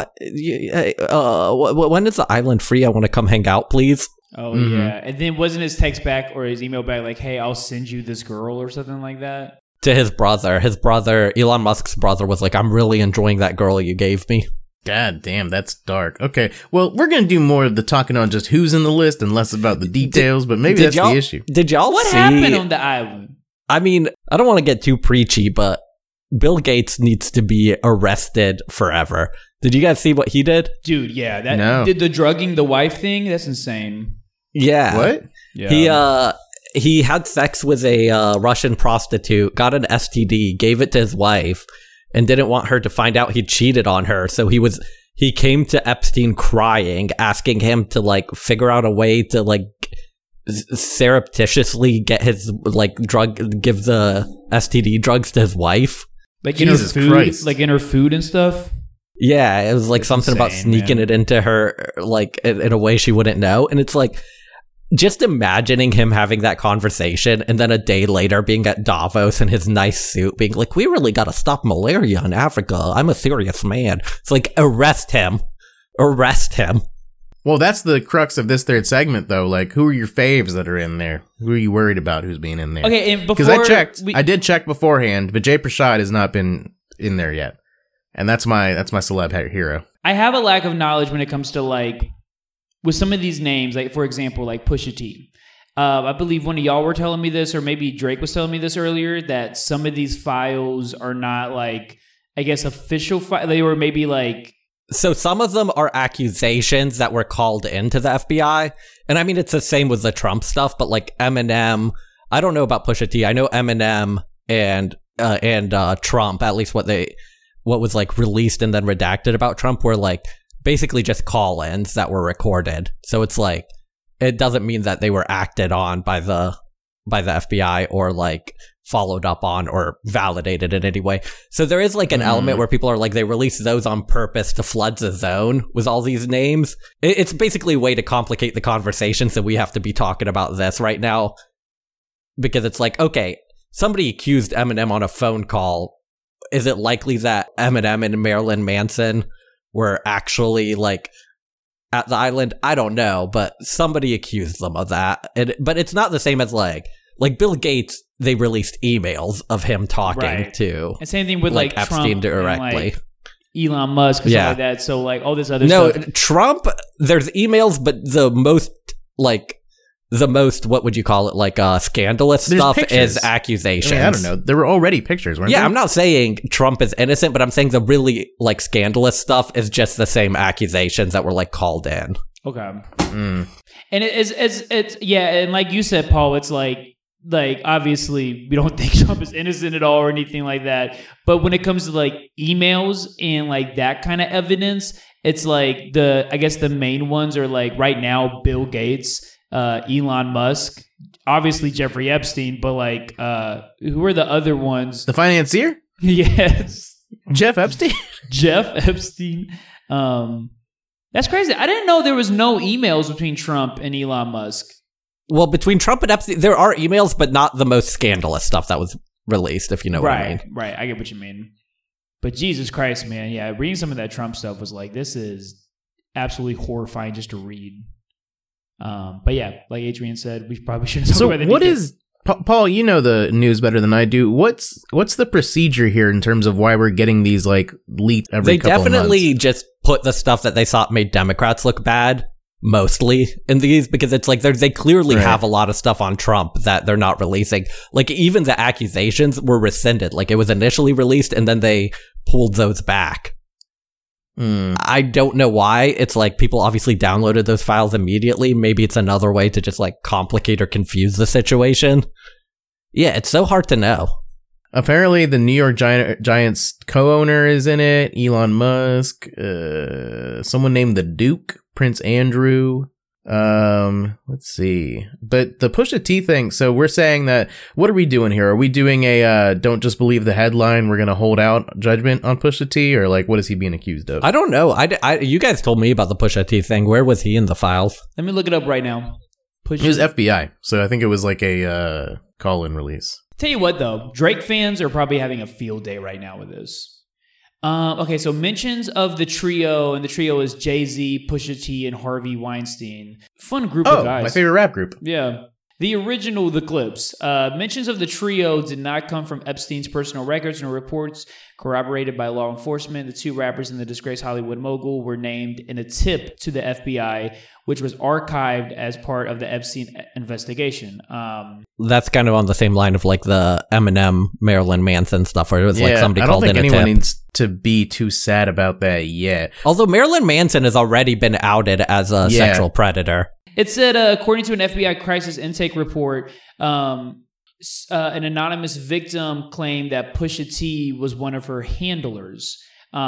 Speaker 5: when is the island free? I want to come hang out, please."
Speaker 4: Oh, yeah. And then wasn't his text back or his email back like, "Hey, I'll send you this girl," or something like that?
Speaker 5: To his brother. His brother, Elon Musk's brother, was like, "I'm really enjoying that girl you gave me."
Speaker 1: God damn, that's dark. Okay, well, we're going to do more of the talking on just who's in the list and less about the details, but maybe that's the issue.
Speaker 5: Did y'all
Speaker 4: What
Speaker 5: see,
Speaker 4: happened on the island?
Speaker 5: I mean, I don't want to get too preachy, but Bill Gates needs to be arrested forever. Did you guys see what he did?
Speaker 4: Dude, yeah. That
Speaker 1: No.
Speaker 4: did the drugging the wife thing? That's insane.
Speaker 5: Yeah.
Speaker 1: What?
Speaker 4: Yeah.
Speaker 5: He had sex with a Russian prostitute, got an STD, gave it to his wife, and didn't want her to find out he cheated on her. So he came to Epstein crying, asking him to like figure out a way to like surreptitiously get his give the STD drugs to his wife.
Speaker 4: Like
Speaker 1: Jesus
Speaker 4: in her food,
Speaker 1: Christ.
Speaker 4: like in her food and stuff.
Speaker 5: Yeah, it was like
Speaker 4: That's
Speaker 5: something about
Speaker 4: insane,
Speaker 5: sneaking
Speaker 4: man.
Speaker 5: it into her, like in a way she wouldn't know. And it's like, just imagining him having that conversation and then a day later being at Davos in his nice suit being like, "We really got to stop malaria in Africa. I'm a serious man." It's like, arrest him. Arrest him.
Speaker 1: Well, that's the crux of this third segment, though. Like, who are your faves that are in there? Who are you worried about who's being in there?
Speaker 4: Okay, and
Speaker 1: Because
Speaker 4: before
Speaker 1: I checked.
Speaker 4: we-
Speaker 1: I did check beforehand. Vijay Prashad has not been in there yet. And that's my celeb hero.
Speaker 4: I have a lack of knowledge when it comes to like with some of these names, like for example, like Pusha T. I believe one of y'all were telling me this, or maybe Drake was telling me this earlier, that some of these files are not like, I guess, official files. They were maybe like,
Speaker 5: So some of them are accusations that were called into the FBI. And I mean, it's the same with the Trump stuff, but like Eminem, I don't know about Pusha T. I know Eminem and Trump, at least what was like released and then redacted about Trump were like basically just call-ins that were recorded. So it's like, it doesn't mean that they were acted on by the FBI or like followed up on or validated in any way. So there is like an element where people are like, they release those on purpose to flood the zone with all these names. It's basically a way to complicate the conversation. So we have to be talking about this right now because it's like, okay, somebody accused Eminem on a phone call. Is it likely that Eminem and Marilyn Manson were actually like at the island? I don't know, but somebody accused them of that. But it's not the same as like Bill Gates. They released emails of him talking
Speaker 4: Right.
Speaker 5: to
Speaker 4: and same thing with like
Speaker 5: Epstein
Speaker 4: Trump
Speaker 5: directly.
Speaker 4: and, like, Elon Musk and
Speaker 5: Yeah.
Speaker 4: stuff like that. So like all this other
Speaker 5: No,
Speaker 4: stuff.
Speaker 5: Trump, there's emails, but the most, what would you call it? Like, scandalous
Speaker 1: There's
Speaker 5: stuff
Speaker 1: pictures.
Speaker 5: is accusations.
Speaker 1: I don't know. There were already pictures, weren't
Speaker 5: Yeah,
Speaker 1: there?
Speaker 5: I'm not saying Trump is innocent, but I'm saying the really, like, scandalous stuff is just the same accusations that were, like, called in.
Speaker 4: Okay. And it's yeah, and like you said, Paul, it's like obviously we don't think Trump is innocent at all or anything like that. But when it comes to like emails and like that kind of evidence, it's like I guess the main ones are like right now Bill Gates, Elon Musk, obviously Jeffrey Epstein, but like who are the other ones?
Speaker 1: The financier?
Speaker 4: Yes.
Speaker 1: Jeff Epstein?
Speaker 4: Jeff Epstein. That's crazy. I didn't know there was no emails between Trump and Elon Musk.
Speaker 5: Well, between Trump and Epstein, there are emails, but not the most scandalous stuff that was released, if you know what I mean.
Speaker 4: Right. I get what you mean. But Jesus Christ, man. Yeah, reading some of that Trump stuff was like, this is absolutely horrifying just to read. But yeah, like Adrian said, we probably shouldn't talk
Speaker 1: So
Speaker 4: about anything.
Speaker 1: what is... Paul, you know the news better than I do. What's the procedure here in terms of why we're getting these like leaked every
Speaker 5: They
Speaker 1: couple
Speaker 5: definitely
Speaker 1: months?
Speaker 5: just put the stuff that they thought made Democrats look bad, mostly, in these, because it's like they clearly
Speaker 1: Right.
Speaker 5: have a lot of stuff on Trump that they're not releasing. Like, even the accusations were rescinded. Like, it was initially released, and then they pulled those back. I don't know why. It's like people obviously downloaded those files immediately. Maybe it's another way to just like complicate or confuse the situation. Yeah, it's so hard to know.
Speaker 1: Apparently, the New York Giants co-owner is in it. Elon Musk, someone named the Duke, Prince Andrew. Let's see. But the Pusha T thing. So we're saying that. What are we doing here? Are we doing a don't just believe the headline? We're gonna hold out judgment on Pusha T, or like what is he being accused of?
Speaker 5: I don't know. You guys told me about the Pusha T thing. Where was he in the files?
Speaker 4: Let me look it up right now.
Speaker 1: It was FBI, so I think it was like a call-in release.
Speaker 4: Tell you what, though, Drake fans are probably having a field day right now with this. Okay, so mentions of the trio, and the trio is Jay-Z, Pusha T, and Harvey Weinstein. Fun group of guys.
Speaker 1: My favorite rap group.
Speaker 4: Yeah. The original The Clips. Mentions of the trio did not come from Epstein's personal records nor reports corroborated by law enforcement. The two rappers in the disgraced Hollywood mogul were named in a tip to the FBI, which was archived as part of the Epstein investigation.
Speaker 5: That's kind of on the same line of like the Eminem, Marilyn Manson stuff, where it was like somebody called in a tip.
Speaker 1: I don't think anyone needs to be too sad about that yet.
Speaker 5: Although Marilyn Manson has already been outed as a sexual predator.
Speaker 4: It said, according to an FBI crisis intake report, an anonymous victim claimed that Pusha T was one of her handlers.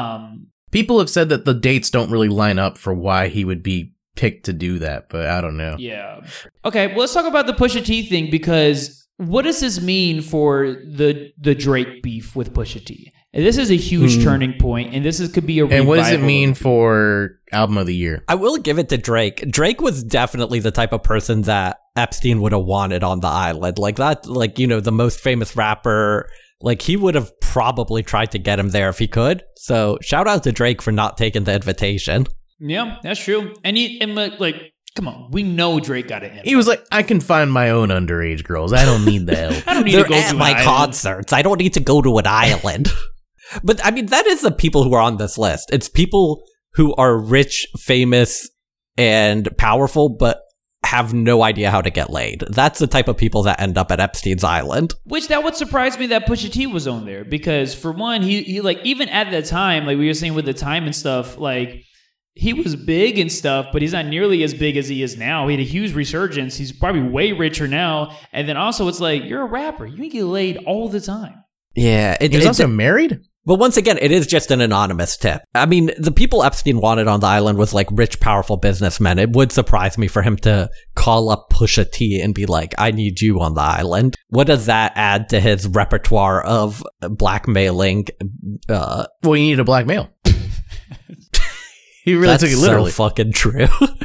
Speaker 1: People have said that the dates don't really line up for why he would be picked to do that, but I don't know.
Speaker 4: Yeah. Okay, well, let's talk about the Pusha T thing, because what does this mean for the Drake beef with Pusha T? And this is a huge turning point, and this could be a revival.
Speaker 1: And what does it mean for album of the year?
Speaker 5: I will give it to Drake. Drake was definitely the type of person that Epstein would have wanted on the island. Like that, like, you know, the most famous rapper, like he would have probably tried to get him there if he could. So shout out to Drake for not taking the invitation.
Speaker 4: Yeah, that's true. And come on, we know Drake got it.
Speaker 1: He was like, I can find my own underage girls. I don't need the help.
Speaker 4: I don't need
Speaker 5: They're
Speaker 4: to go
Speaker 5: at
Speaker 4: to
Speaker 5: my
Speaker 4: an
Speaker 5: concerts. I don't need to go to an island. But I mean, that is the people who are on this list. It's people who are rich, famous, and powerful, but have no idea how to get laid. That's the type of people that end up at Epstein's Island.
Speaker 4: Which that would surprise me that Pusha T was on there, because for one, he like, even at that time, like we were saying with the time and stuff, like he was big and stuff, but he's not nearly as big as he is now. He had a huge resurgence. He's probably way richer now. And then also it's like, you're a rapper. You can get laid all the time.
Speaker 5: Yeah.
Speaker 1: He was also married?
Speaker 5: But once again, it is just an anonymous tip. I mean, the people Epstein wanted on the island was like rich, powerful businessmen. It would surprise me for him to call up Pusha T and be like, I need you on the island. What does that add to his repertoire of blackmailing?
Speaker 1: Well, you need a black male. He really took it literally.
Speaker 5: That's so fucking true.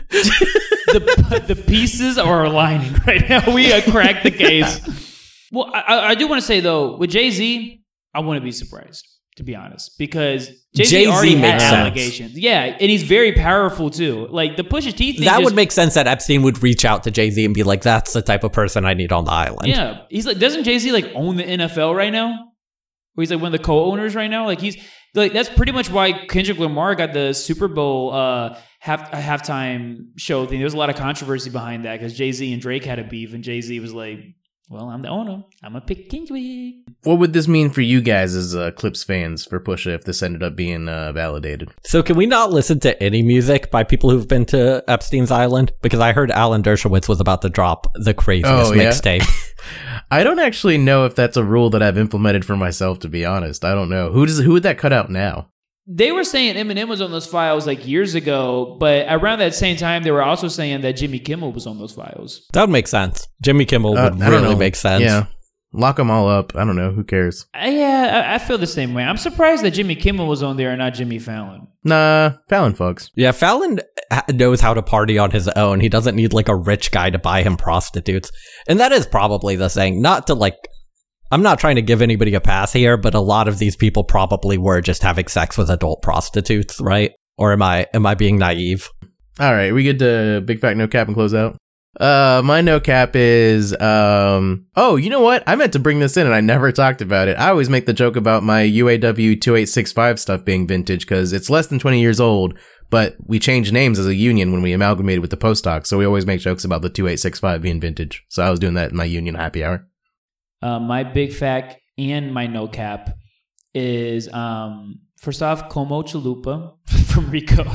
Speaker 4: The pieces are aligning right now. We cracked the case. Well, I do want to say, though, with Jay-Z, I wouldn't be surprised, to be honest, because Jay-Z already had allegations. Yeah, and he's very powerful, too. Like, the Pusha T thing.
Speaker 5: That would make sense that Epstein would reach out to Jay-Z and be like, that's the type of person I need on the island.
Speaker 4: Yeah. He's like, doesn't Jay-Z, like, own the NFL right now? Or he's, like, one of the co-owners right now? Like, he's, like, that's pretty much why Kendrick Lamar got the Super Bowl halftime show thing. There was a lot of controversy behind that, because Jay-Z and Drake had a beef, and Jay-Z was like, well, I'm the owner. I'm a pick Kendrick.
Speaker 1: What would this mean for you guys as Clips fans for Pusha if this ended up being validated?
Speaker 5: So can we not listen to any music by people who've been to Epstein's Island? Because I heard Alan Dershowitz was about to drop the craziest mixtape.
Speaker 1: I don't actually know if that's a rule that I've implemented for myself, to be honest. I don't know. Who would that cut out now?
Speaker 4: They were saying Eminem was on those files like years ago, but around that same time, they were also saying that Jimmy Kimmel was on those files.
Speaker 5: That would make sense. Jimmy Kimmel would really make sense.
Speaker 1: Yeah. Lock them all up. I don't know. Who cares?
Speaker 4: I feel the same way. I'm surprised that Jimmy Kimmel was on there and not Jimmy Fallon.
Speaker 1: Nah, Fallon fucks.
Speaker 5: Yeah, Fallon knows how to party on his own. He doesn't need like a rich guy to buy him prostitutes. And that is probably the thing. Not to like, I'm not trying to give anybody a pass here, but a lot of these people probably were just having sex with adult prostitutes, right? Or am I being naive?
Speaker 1: All right, we get to Big Fact No Cap and close out. My no cap is, oh, you know what? I meant to bring this in and I never talked about it. I always make the joke about my UAW 2865 stuff being vintage because it's less than 20 years old, but we changed names as a union when we amalgamated with the post doc. So we always make jokes about the 2865 being vintage. So I was doing that in my union happy hour.
Speaker 4: My big fact and my no cap is, first off, Como Chalupa. from Rico.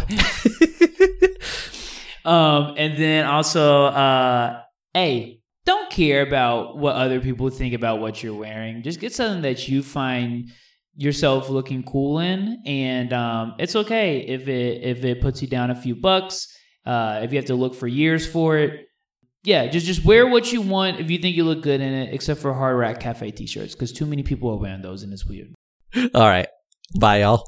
Speaker 4: And then also, hey, don't care about what other people think about what you're wearing. Just get something that you find yourself looking cool in, and it's okay if it puts you down a few bucks. If you have to look for years for it, yeah, just wear what you want if you think you look good in it. Except for Hard Rock Cafe t-shirts, because too many people are wearing those, and it's weird.
Speaker 5: All right, bye, y'all.